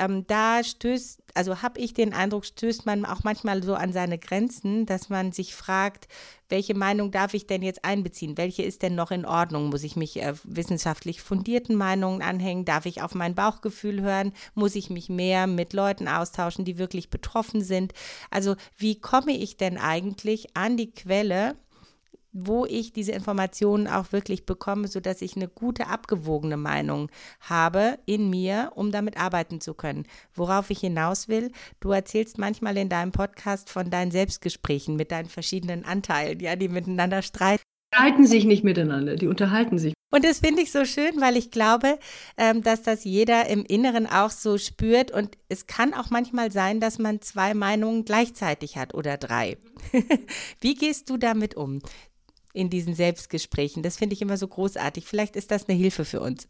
also habe ich den Eindruck, stößt man auch manchmal so an seine Grenzen, dass man sich fragt, welche Meinung darf ich denn jetzt einbeziehen? Welche ist denn noch in Ordnung? Muss ich mich wissenschaftlich fundierten Meinungen anhängen? Darf ich auf mein Bauchgefühl hören? Muss ich mich mehr mit Leuten austauschen, die wirklich betroffen sind? Also wie komme ich denn eigentlich an die Quelle, wo ich diese Informationen auch wirklich bekomme, sodass ich eine gute, abgewogene Meinung habe in mir, um damit arbeiten zu können. Worauf ich hinaus will, du erzählst manchmal in deinem Podcast von deinen Selbstgesprächen mit deinen verschiedenen Anteilen, ja, die miteinander streiten. Die streiten sich nicht miteinander, die unterhalten sich. Und das finde ich so schön, weil ich glaube, dass das jeder im Inneren auch so spürt. Und es kann auch manchmal sein, dass man 2 Meinungen gleichzeitig hat oder 3. Wie gehst du damit um? In diesen Selbstgesprächen. Das finde ich immer so großartig. Vielleicht ist das eine Hilfe für uns.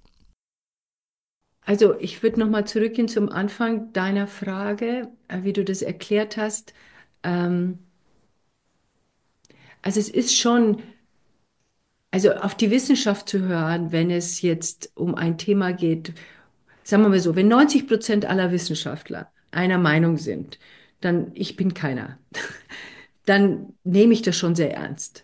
Also ich würde nochmal zurückgehen zum Anfang deiner Frage, wie du das erklärt hast. Ähm, also es ist schon, also auf die Wissenschaft zu hören, wenn es jetzt um ein Thema geht, sagen wir mal so, wenn 90% aller Wissenschaftler einer Meinung sind, dann ich bin keiner, dann nehme ich das schon sehr ernst.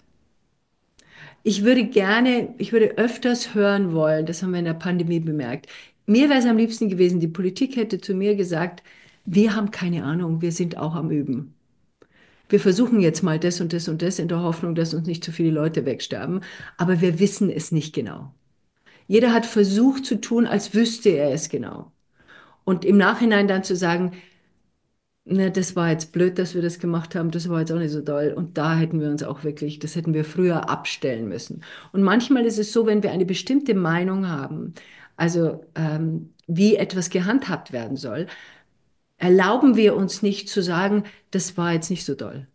Ich würde öfters hören wollen, das haben wir in der Pandemie bemerkt. Mir wäre es am liebsten gewesen, die Politik hätte zu mir gesagt, wir haben keine Ahnung, wir sind auch am Üben. Wir versuchen jetzt mal das und das und das in der Hoffnung, dass uns nicht zu viele Leute wegsterben, aber wir wissen es nicht genau. Jeder hat versucht zu tun, als wüsste er es genau. Und im Nachhinein dann zu sagen, na, das war jetzt blöd, dass wir das gemacht haben, das war jetzt auch nicht so toll. Und da hätten wir uns auch wirklich, das hätten wir früher abstellen müssen. Und manchmal ist es so, wenn wir eine bestimmte Meinung haben, also wie etwas gehandhabt werden soll, erlauben wir uns nicht zu sagen, das war jetzt nicht so toll.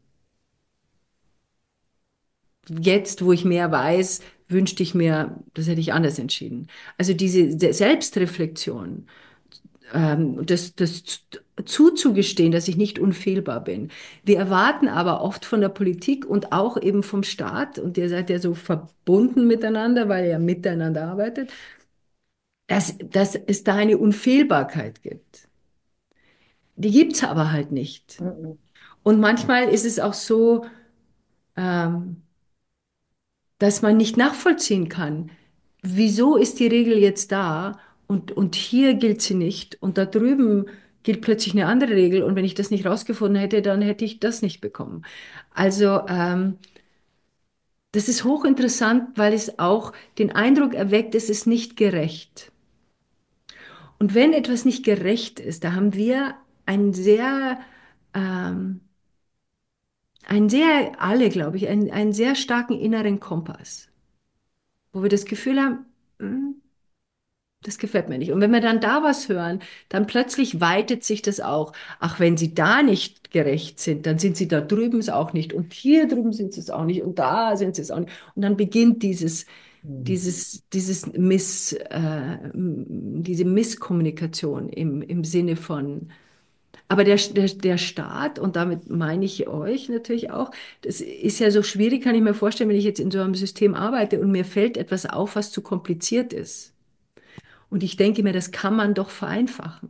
Jetzt, wo ich mehr weiß, wünschte ich mir, das hätte ich anders entschieden. Also diese Selbstreflexion, das zuzugestehen, dass ich nicht unfehlbar bin. Wir erwarten aber oft von der Politik und auch eben vom Staat, und ihr seid ja so verbunden miteinander, weil ihr ja miteinander arbeitet, dass es da eine Unfehlbarkeit gibt. Die gibt es aber halt nicht. Mhm. Und manchmal ist es auch so, ähm, dass man nicht nachvollziehen kann, wieso ist die Regel jetzt da und hier gilt sie nicht und da drüben gilt plötzlich eine andere Regel und wenn ich das nicht rausgefunden hätte, dann hätte ich das nicht bekommen. Also das ist hochinteressant, weil es auch den Eindruck erweckt, es ist nicht gerecht. Und wenn etwas nicht gerecht ist, da haben wir ähm, einen sehr, alle, glaube ich, einen sehr starken inneren Kompass, wo wir das Gefühl haben, das gefällt mir nicht. Und wenn wir dann da was hören, dann plötzlich weitet sich das auch. Ach, wenn sie da nicht gerecht sind, dann sind sie da drüben es auch nicht. Und hier drüben sind sie es auch nicht. Und da sind sie es auch nicht. Und dann beginnt diese Misskommunikation im Sinne von, aber der Staat, und damit meine ich euch natürlich auch, das ist ja so schwierig, kann ich mir vorstellen, wenn ich jetzt in so einem System arbeite und mir fällt etwas auf, was zu kompliziert ist. Und ich denke mir, das kann man doch vereinfachen.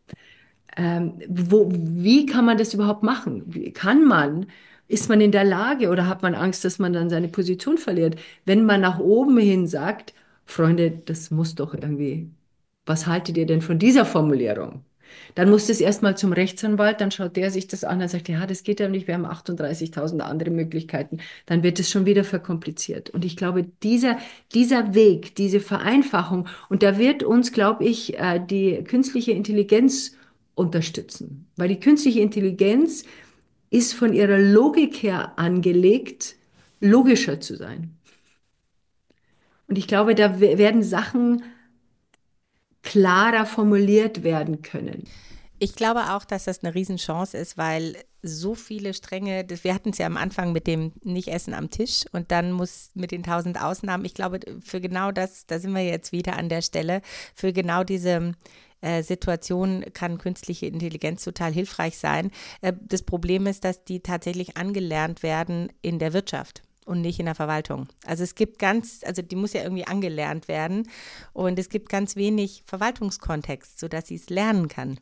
Wie kann man das überhaupt machen? Ist man in der Lage oder hat man Angst, dass man dann seine Position verliert? Wenn man nach oben hin sagt, Freunde, das muss doch irgendwie, was haltet ihr denn von dieser Formulierung? Dann muss das erstmal zum Rechtsanwalt, dann schaut der sich das an und sagt, ja, das geht ja nicht, wir haben 38.000 andere Möglichkeiten. Dann wird es schon wieder verkompliziert. Und ich glaube, dieser Weg, diese Vereinfachung, und da wird uns, glaube ich, die künstliche Intelligenz unterstützen. Weil die künstliche Intelligenz ist von ihrer Logik her angelegt, logischer zu sein. Und ich glaube, da werden Sachen klarer formuliert werden können. Ich glaube auch, dass das eine Riesenchance ist, weil so viele Stränge, wir hatten es ja am Anfang mit dem Nicht-Essen am Tisch und dann muss mit den 1000 Ausnahmen, ich glaube, für genau das, da sind wir jetzt wieder an der Stelle, für genau diese Situation kann künstliche Intelligenz total hilfreich sein. Das Problem ist, dass die tatsächlich angelernt werden in der Wirtschaft und nicht in der Verwaltung. Also also die muss ja irgendwie angelernt werden und es gibt ganz wenig Verwaltungskontext, sodass sie es lernen kann.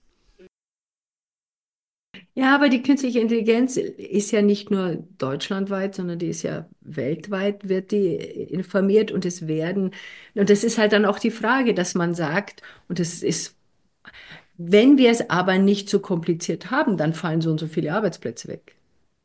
Ja, aber die künstliche Intelligenz ist ja nicht nur deutschlandweit, sondern die ist ja weltweit, wird die informiert und das ist halt dann auch die Frage, dass man sagt, und das ist, wenn wir es aber nicht so kompliziert haben, dann fallen so und so viele Arbeitsplätze weg.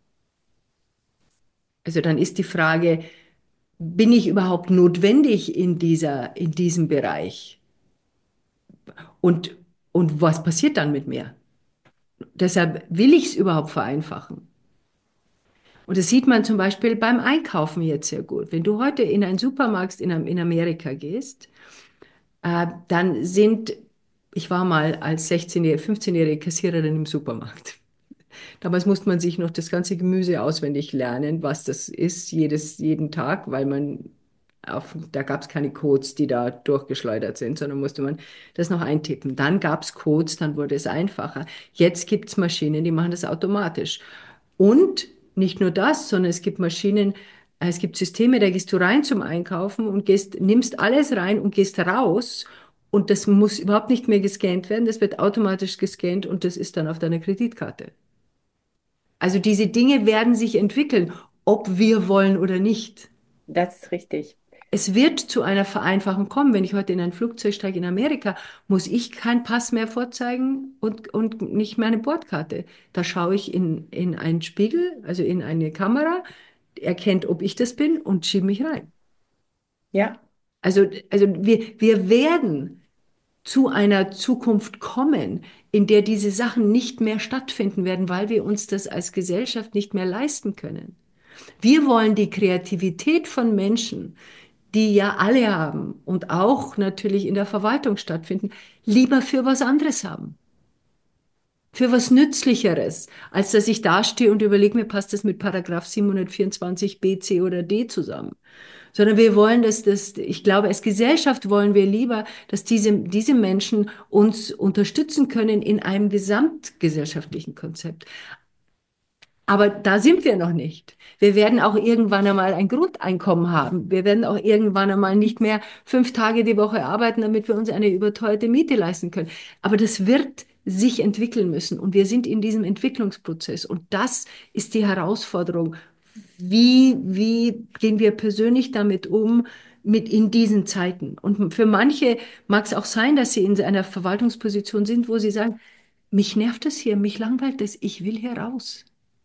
Also dann ist die Frage, bin ich überhaupt notwendig in diesem Bereich? Und, und was passiert dann mit mir? Deshalb will ich es überhaupt vereinfachen. Und das sieht man zum Beispiel beim Einkaufen jetzt sehr gut. Wenn du heute in einen Supermarkt in Amerika gehst, dann ich war mal als 16-jährige, 15-jährige Kassiererin im Supermarkt. Damals musste man sich noch das ganze Gemüse auswendig lernen, was das ist, jeden Tag, weil da gab es keine Codes, die da durchgeschleudert sind, sondern musste man das noch eintippen. Dann gab es Codes, dann wurde es einfacher. Jetzt gibt es Maschinen, die machen das automatisch. Und nicht nur das, sondern es gibt Maschinen, es gibt Systeme, da gehst du rein zum Einkaufen und nimmst alles rein und gehst raus. Und das muss überhaupt nicht mehr gescannt werden, das wird automatisch gescannt und das ist dann auf deiner Kreditkarte. Also diese Dinge werden sich entwickeln, ob wir wollen oder nicht. Das ist richtig. Es wird zu einer Vereinfachung kommen. Wenn ich heute in ein Flugzeug steige in Amerika, muss ich keinen Pass mehr vorzeigen und nicht mehr eine Bordkarte. Da schaue ich in einen Spiegel, also in eine Kamera, erkennt, ob ich das bin und schiebe mich rein. Ja. Also wir werden zu einer Zukunft kommen, in der diese Sachen nicht mehr stattfinden werden, weil wir uns das als Gesellschaft nicht mehr leisten können. Wir wollen die Kreativität von Menschen, die ja alle haben und auch natürlich in der Verwaltung stattfinden, lieber für was anderes haben. Für was Nützlicheres, als dass ich dastehe und überlege mir, passt das mit Paragraph 724 B, C oder D zusammen? Sondern wir wollen, ich glaube, als Gesellschaft wollen wir lieber, dass diese Menschen uns unterstützen können in einem gesamtgesellschaftlichen Konzept. Aber da sind wir noch nicht. Wir werden auch irgendwann einmal ein Grundeinkommen haben. Wir werden auch irgendwann einmal nicht mehr 5 Tage die Woche arbeiten, damit wir uns eine überteuerte Miete leisten können. Aber das wird sich entwickeln müssen. Und wir sind in diesem Entwicklungsprozess. Und das ist die Herausforderung. Wie gehen wir persönlich damit um, mit in diesen Zeiten? Und für manche mag es auch sein, dass sie in einer Verwaltungsposition sind, wo sie sagen, mich nervt es hier, mich langweilt es, ich will hier raus.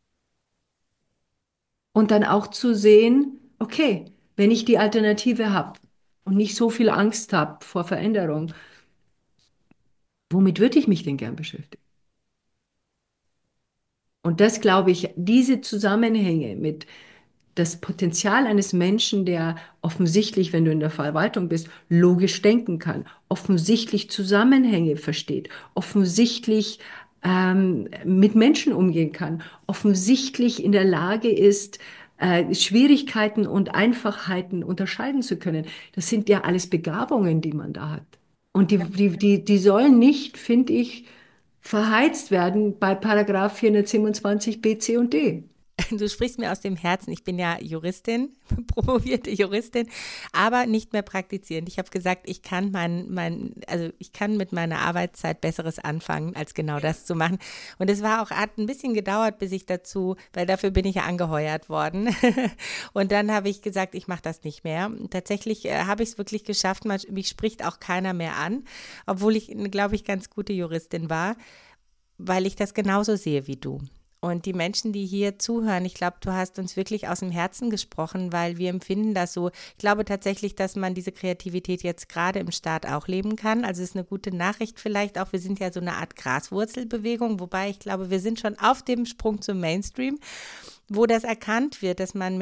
Und dann auch zu sehen, okay, wenn ich die Alternative habe und nicht so viel Angst habe vor Veränderung, womit würde ich mich denn gern beschäftigen? Und das glaube ich, diese Zusammenhänge mit das Potenzial eines Menschen, der offensichtlich, wenn du in der Verwaltung bist, logisch denken kann, offensichtlich Zusammenhänge versteht, offensichtlich mit Menschen umgehen kann, offensichtlich in der Lage ist, Schwierigkeiten und Einfachheiten unterscheiden zu können. Das sind ja alles Begabungen, die man da hat. Und die sollen nicht, finde ich, verheizt werden bei Paragraph 427 B, C und D. Du sprichst mir aus dem Herzen. Ich bin ja Juristin, promovierte Juristin, aber nicht mehr praktizierend. Ich habe gesagt, also ich kann mit meiner Arbeitszeit Besseres anfangen, als genau das zu machen. Und es hat ein bisschen gedauert, bis ich dazu, weil dafür bin ich ja angeheuert worden. Und dann habe ich gesagt, ich mache das nicht mehr. Und tatsächlich habe ich es wirklich geschafft. Mich spricht auch keiner mehr an, obwohl ich, glaube ich, ganz gute Juristin war, weil ich das genauso sehe wie du. Und die Menschen, die hier zuhören, ich glaube, du hast uns wirklich aus dem Herzen gesprochen, weil wir empfinden das so. Ich glaube tatsächlich, dass man diese Kreativität jetzt gerade im Staat auch leben kann. Also es ist eine gute Nachricht vielleicht auch. Wir sind ja so eine Art Graswurzelbewegung, wobei ich glaube, wir sind schon auf dem Sprung zum Mainstream, wo das erkannt wird, dass man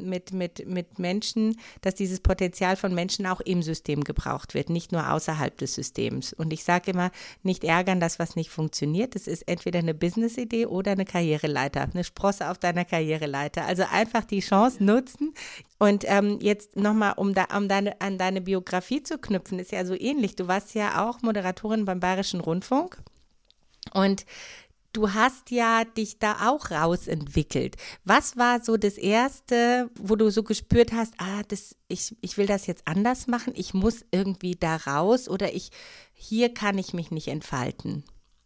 mit Menschen, dass dieses Potenzial von Menschen auch im System gebraucht wird, nicht nur außerhalb des Systems. Und ich sage immer, nicht ärgern, dass was nicht funktioniert. Es ist entweder eine Business-Idee oder eine Karriereleiter, eine Sprosse auf deiner Karriereleiter. Also einfach die Chance nutzen. Und jetzt nochmal, an deine Biografie zu knüpfen, ist ja so ähnlich. Du warst ja auch Moderatorin beim Bayerischen Rundfunk. Und du hast ja dich da auch rausentwickelt. Was war so das Erste, wo du so gespürt hast, ich will das jetzt anders machen, ich muss irgendwie da raus oder hier kann ich mich nicht entfalten?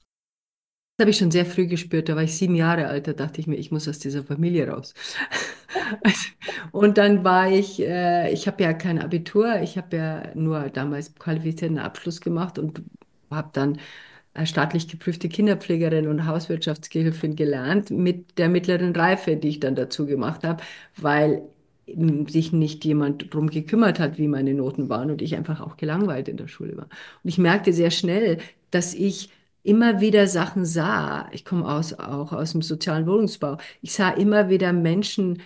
Das habe ich schon sehr früh gespürt, da war ich 7 Jahre alt, da dachte ich mir, ich muss aus dieser Familie raus. Also, und dann ich habe ja kein Abitur, ich habe ja nur damals qualifizierten Abschluss gemacht und habe dann staatlich geprüfte Kinderpflegerin und Hauswirtschaftshilfin gelernt mit der mittleren Reife, die ich dann dazu gemacht habe, weil sich nicht jemand drum gekümmert hat, wie meine Noten waren und ich einfach auch gelangweilt in der Schule war. Und ich merkte sehr schnell, dass ich immer wieder Sachen sah. Ich komme auch aus dem sozialen Wohnungsbau. Ich sah immer wieder Menschen,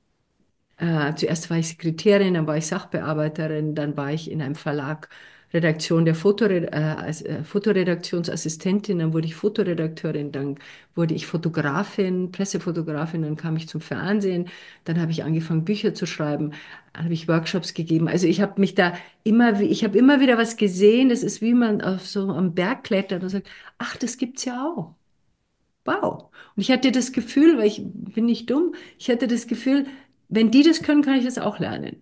zuerst war ich Sekretärin, dann war ich Sachbearbeiterin, dann war ich in einem Verlag Redaktion als Fotoredaktionsassistentin, dann wurde ich Fotoredakteurin, dann wurde ich Fotografin, Pressefotografin, dann kam ich zum Fernsehen, dann habe ich angefangen, Bücher zu schreiben, dann habe ich Workshops gegeben. Also ich habe immer wieder was gesehen, das ist wie man auf so am Berg klettert und sagt, ach, das gibt's ja auch. Wow. Und ich hatte das Gefühl, weil ich bin nicht dumm, ich hatte das Gefühl, wenn die das können, kann ich das auch lernen.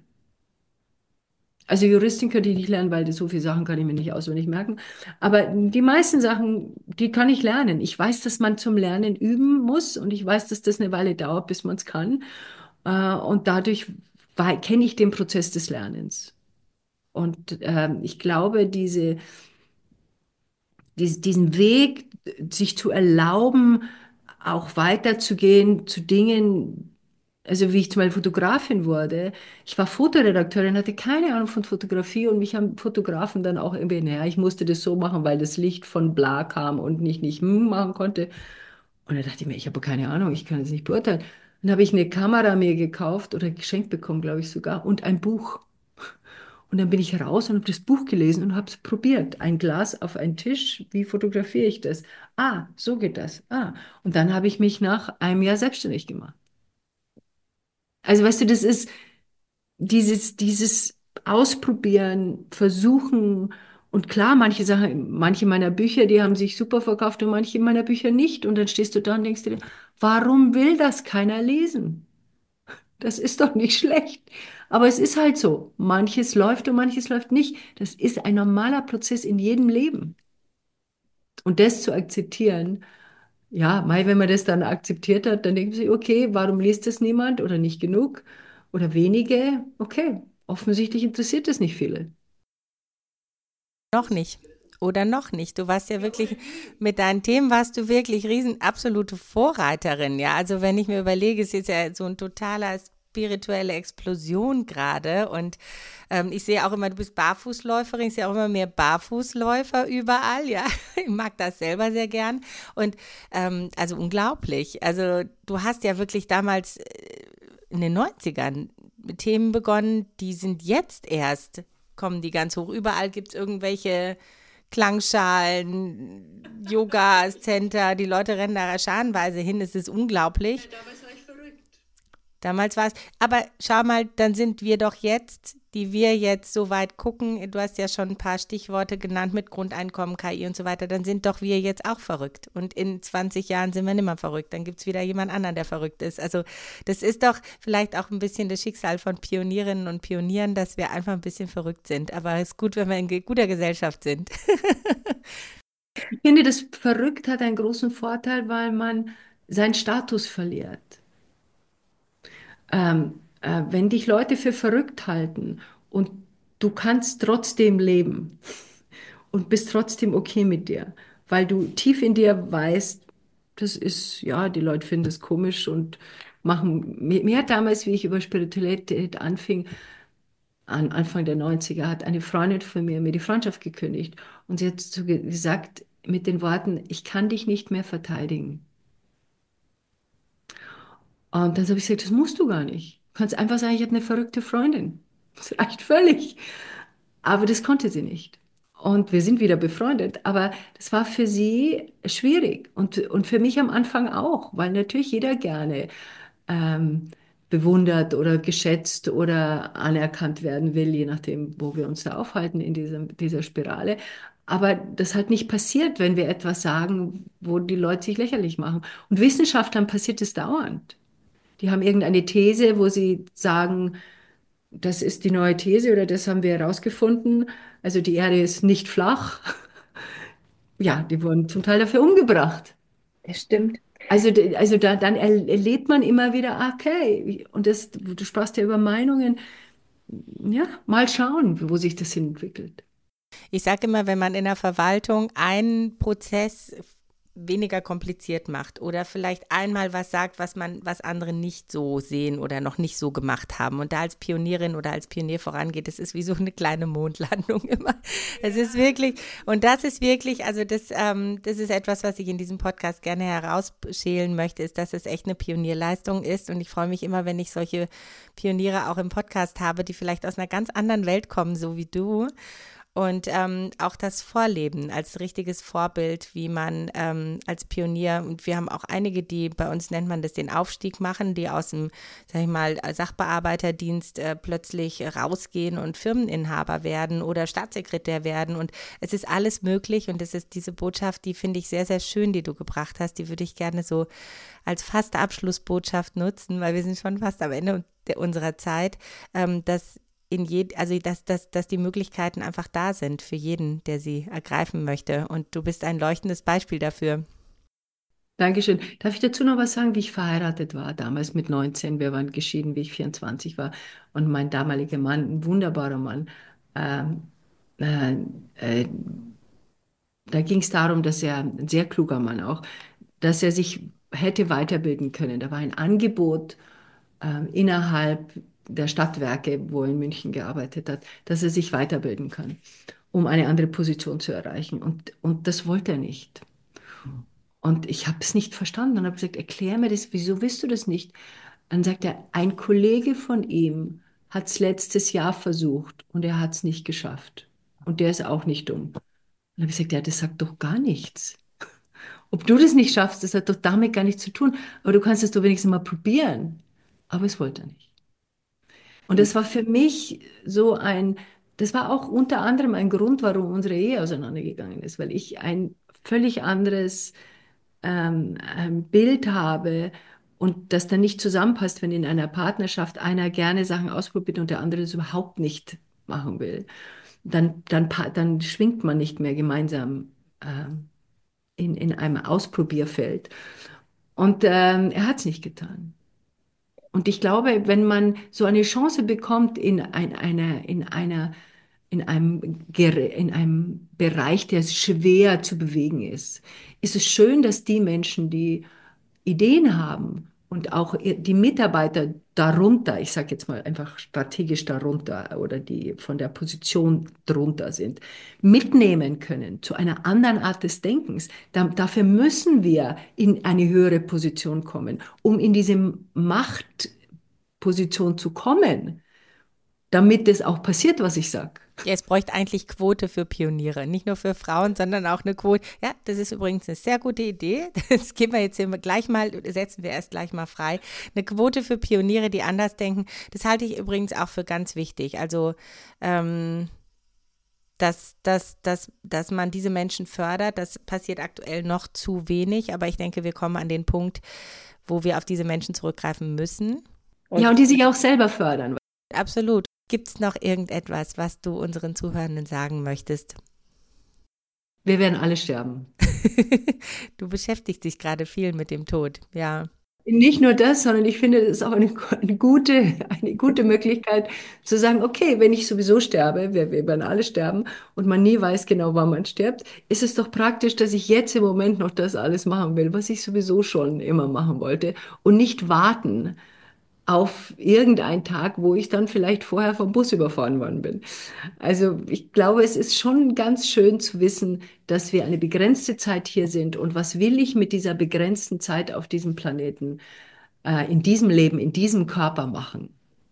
Also Juristin könnte ich nicht lernen, weil so viele Sachen kann ich mir nicht auswendig merken. Aber die meisten Sachen, die kann ich lernen. Ich weiß, dass man zum Lernen üben muss und ich weiß, dass das eine Weile dauert, bis man es kann. Und dadurch kenne ich den Prozess des Lernens. Und ich glaube, diesen Weg, sich zu erlauben, auch weiterzugehen zu Dingen, also wie ich zum Beispiel Fotografin wurde, ich war Fotoredakteurin, hatte keine Ahnung von Fotografie und mich haben Fotografen dann auch irgendwie, naja, ich musste das so machen, weil das Licht von bla kam und nicht machen konnte. Und da dachte ich mir, ich habe keine Ahnung, ich kann das nicht beurteilen. Dann habe ich eine Kamera mir gekauft oder geschenkt bekommen, glaube ich sogar, und ein Buch. Und dann bin ich raus und habe das Buch gelesen und habe es probiert. Ein Glas auf einen Tisch, wie fotografiere ich das? Ah, so geht das. Ah. Und dann habe ich mich nach einem Jahr selbstständig gemacht. Also weißt du, das ist dieses Ausprobieren, Versuchen. Und klar, manche Sachen, manche meiner Bücher, die haben sich super verkauft und manche meiner Bücher nicht. Und dann stehst du da und denkst dir, warum will das keiner lesen? Das ist doch nicht schlecht. Aber es ist halt so. Manches läuft und manches läuft nicht. Das ist ein normaler Prozess in jedem Leben. Und das zu akzeptieren, ja, Mai, wenn man das dann akzeptiert hat, dann denkt man sich, okay, warum liest das niemand oder nicht genug oder wenige? Okay, offensichtlich interessiert es nicht viele. Noch nicht. Oder noch nicht. Du warst ja wirklich, mit deinen Themen warst du wirklich riesen, absolute Vorreiterin. Ja, also wenn ich mir überlege, es ist ja so ein totaler spirituelle Explosion gerade und ich sehe auch immer, du bist Barfußläuferin, ich sehe auch immer mehr Barfußläufer überall, ja, ich mag das selber sehr gern und also unglaublich, also du hast ja wirklich damals in den Neunzigern mit Themen begonnen, die sind jetzt erst, kommen die ganz hoch. Überall gibt es irgendwelche Klangschalen, Yoga-Center, die Leute rennen da scharenweise hin, es ist unglaublich. Damals war es, aber schau mal, dann sind wir doch jetzt, die wir jetzt so weit gucken, du hast ja schon ein paar Stichworte genannt mit Grundeinkommen, KI und so weiter, dann sind doch wir jetzt auch verrückt. Und in 20 Jahren sind wir nicht mehr verrückt, dann gibt es wieder jemand anderen, der verrückt ist. Also das ist doch vielleicht auch ein bisschen das Schicksal von Pionierinnen und Pionieren, dass wir einfach ein bisschen verrückt sind. Aber es ist gut, wenn wir in guter Gesellschaft sind. Ich finde, das Verrückt hat einen großen Vorteil, weil man seinen Status verliert. Wenn dich Leute für verrückt halten und du kannst trotzdem leben und bist trotzdem okay mit dir, weil du tief in dir weißt, das ist, ja, die Leute finden das komisch und machen, mir hat damals, wie ich über Spiritualität anfing, an Anfang der Neunziger hat eine Freundin von mir die Freundschaft gekündigt und sie hat so gesagt mit den Worten, ich kann dich nicht mehr verteidigen. Und dann habe ich gesagt, das musst du gar nicht. Du kannst einfach sagen, ich habe eine verrückte Freundin. Das reicht völlig. Aber das konnte sie nicht. Und wir sind wieder befreundet. Aber das war für sie schwierig. Und für mich am Anfang auch, weil natürlich jeder gerne ähm, bewundert oder geschätzt oder anerkannt werden will, je nachdem, wo wir uns da aufhalten in dieser Spirale. Aber das halt nicht passiert, wenn wir etwas sagen, wo die Leute sich lächerlich machen. Und Wissenschaftlern passiert es dauernd. Die haben irgendeine These, wo sie sagen, das ist die neue These oder das haben wir herausgefunden. Also die Erde ist nicht flach. Ja, die wurden zum Teil dafür umgebracht. Das stimmt. Also dann erlebt man immer wieder, ah, okay, und das, du sprachst ja über Meinungen, ja, mal schauen, wo sich das entwickelt. Ich sage immer, wenn man in der Verwaltung einen Prozess weniger kompliziert macht oder vielleicht einmal was sagt, was andere nicht so sehen oder noch nicht so gemacht haben und da als Pionierin oder als Pionier vorangeht, das ist wie so eine kleine Mondlandung immer. Es ist wirklich, und das ist wirklich, also das ist etwas, was ich in diesem Podcast gerne herausschälen möchte, ist, dass es echt eine Pionierleistung ist und ich freue mich immer, wenn ich solche Pioniere auch im Podcast habe, die vielleicht aus einer ganz anderen Welt kommen, so wie du und auch das Vorleben als richtiges Vorbild, wie man als Pionier, und wir haben auch einige, die bei uns nennt man das den Aufstieg machen, die aus dem, sag ich mal, Sachbearbeiterdienst plötzlich rausgehen und Firmeninhaber werden oder Staatssekretär werden. Und es ist alles möglich und es ist diese Botschaft, die finde ich sehr, sehr schön, die du gebracht hast. Die würde ich gerne so als fast Abschlussbotschaft nutzen, weil wir sind schon fast am Ende unserer Zeit, dass also dass die Möglichkeiten einfach da sind für jeden, der sie ergreifen möchte. Und du bist ein leuchtendes Beispiel dafür. Dankeschön. Darf ich dazu noch was sagen, wie ich verheiratet war damals mit 19? Wir waren geschieden, wie ich 24 war. Und mein damaliger Mann, ein wunderbarer Mann, ähm, äh, äh, da ging es darum, dass er, ein sehr kluger Mann auch, dass er sich hätte weiterbilden können. Da war ein Angebot innerhalb der Stadtwerke, wo er in München gearbeitet hat, dass er sich weiterbilden kann, um eine andere Position zu erreichen. Und das wollte er nicht. Und ich habe es nicht verstanden und habe gesagt, erklär mir das, wieso willst du das nicht? Dann sagt er, ein Kollege von ihm hat es letztes Jahr versucht und er hat es nicht geschafft. Und der ist auch nicht dumm. Dann habe ich gesagt, ja, das sagt doch gar nichts. Ob du das nicht schaffst, das hat doch damit gar nichts zu tun. Aber du kannst es doch wenigstens mal probieren. Aber es wollte er nicht. Und das war für mich das war auch unter anderem ein Grund, warum unsere Ehe auseinandergegangen ist, weil ich ein völlig anderes ein Bild habe und das dann nicht zusammenpasst, wenn in einer Partnerschaft einer gerne Sachen ausprobiert und der andere das überhaupt nicht machen will. Dann schwingt man nicht mehr gemeinsam in einem Ausprobierfeld. Und er hat es nicht getan. Und ich glaube, wenn man so eine Chance bekommt in einem Bereich, der schwer zu bewegen ist, ist es schön, dass die Menschen, die Ideen haben und auch die Mitarbeiter darunter, ich sage jetzt mal einfach strategisch darunter oder die von der Position drunter sind, mitnehmen können zu einer anderen Art des Denkens. Dafür müssen wir in eine höhere Position kommen, um in diese Machtposition zu kommen, damit es auch passiert, was ich sage. Ja, es bräuchte eigentlich Quote für Pioniere, nicht nur für Frauen, sondern auch eine Quote. Ja, das ist übrigens eine sehr gute Idee. Das gehen wir jetzt gleich mal, setzen wir erst gleich mal frei. Eine Quote für Pioniere, die anders denken. Das halte ich übrigens auch für ganz wichtig. Also, dass man diese Menschen fördert, das passiert aktuell noch zu wenig. Aber ich denke, wir kommen an den Punkt, wo wir auf diese Menschen zurückgreifen müssen. Ja, und die sich auch selber fördern. Absolut. Gibt es noch irgendetwas, was du unseren Zuhörenden sagen möchtest? Wir werden alle sterben. Du beschäftigst dich gerade viel mit dem Tod, ja. Nicht nur das, sondern ich finde, das ist auch eine gute Möglichkeit zu sagen, okay, wenn ich sowieso sterbe, wir werden alle sterben und man nie weiß genau, wann man stirbt, ist es doch praktisch, dass ich jetzt im Moment noch das alles machen will, was ich sowieso schon immer machen wollte und nicht warten auf irgendeinen Tag, wo ich dann vielleicht vorher vom Bus überfahren worden bin. Also ich glaube, es ist schon ganz schön zu wissen, dass wir eine begrenzte Zeit hier sind und was will ich mit dieser begrenzten Zeit auf diesem Planeten, in diesem Leben, in diesem Körper machen.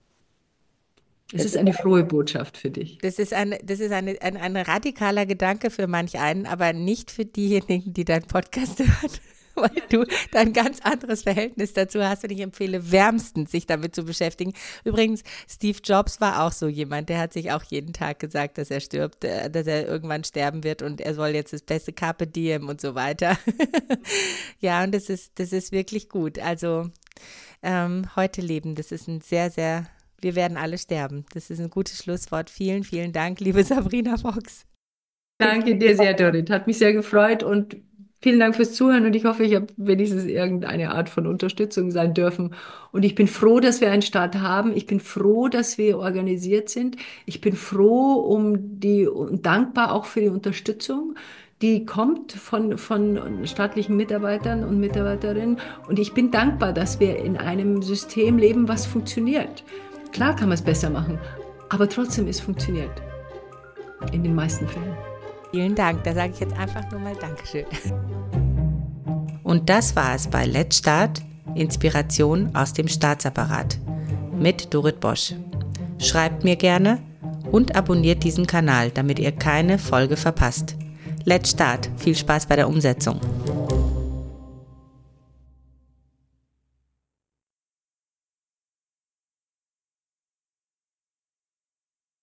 Es ist eine frohe Botschaft für dich. Das ist ein radikaler Gedanke für manch einen, aber nicht für diejenigen, die deinen Podcast hören, weil du da ein ganz anderes Verhältnis dazu hast und ich empfehle wärmstens, sich damit zu beschäftigen. Übrigens, Steve Jobs war auch so jemand, der hat sich auch jeden Tag gesagt, dass er stirbt, dass er irgendwann sterben wird und er soll jetzt das beste Carpe Diem und so weiter. Ja, und das ist wirklich gut. Also heute leben, das ist ein sehr, wir werden alle sterben. Das ist ein gutes Schlusswort. Vielen, vielen Dank, liebe Sabrina Fox. Danke dir sehr, Dorit. Hat mich sehr gefreut und vielen Dank fürs Zuhören und ich hoffe, ich habe wenigstens irgendeine Art von Unterstützung sein dürfen. Und ich bin froh, dass wir einen Start haben. Ich bin froh, dass wir organisiert sind. Ich bin froh und dankbar auch für die Unterstützung, die kommt von staatlichen Mitarbeitern und Mitarbeiterinnen. Und ich bin dankbar, dass wir in einem System leben, was funktioniert. Klar kann man es besser machen, aber trotzdem, es funktioniert. In den meisten Fällen. Vielen Dank, da sage ich jetzt einfach nur mal Dankeschön. Und das war es bei Let's Start, Inspiration aus dem Staatsapparat mit Dorit Bosch. Schreibt mir gerne und abonniert diesen Kanal, damit ihr keine Folge verpasst. Let's Start, viel Spaß bei der Umsetzung.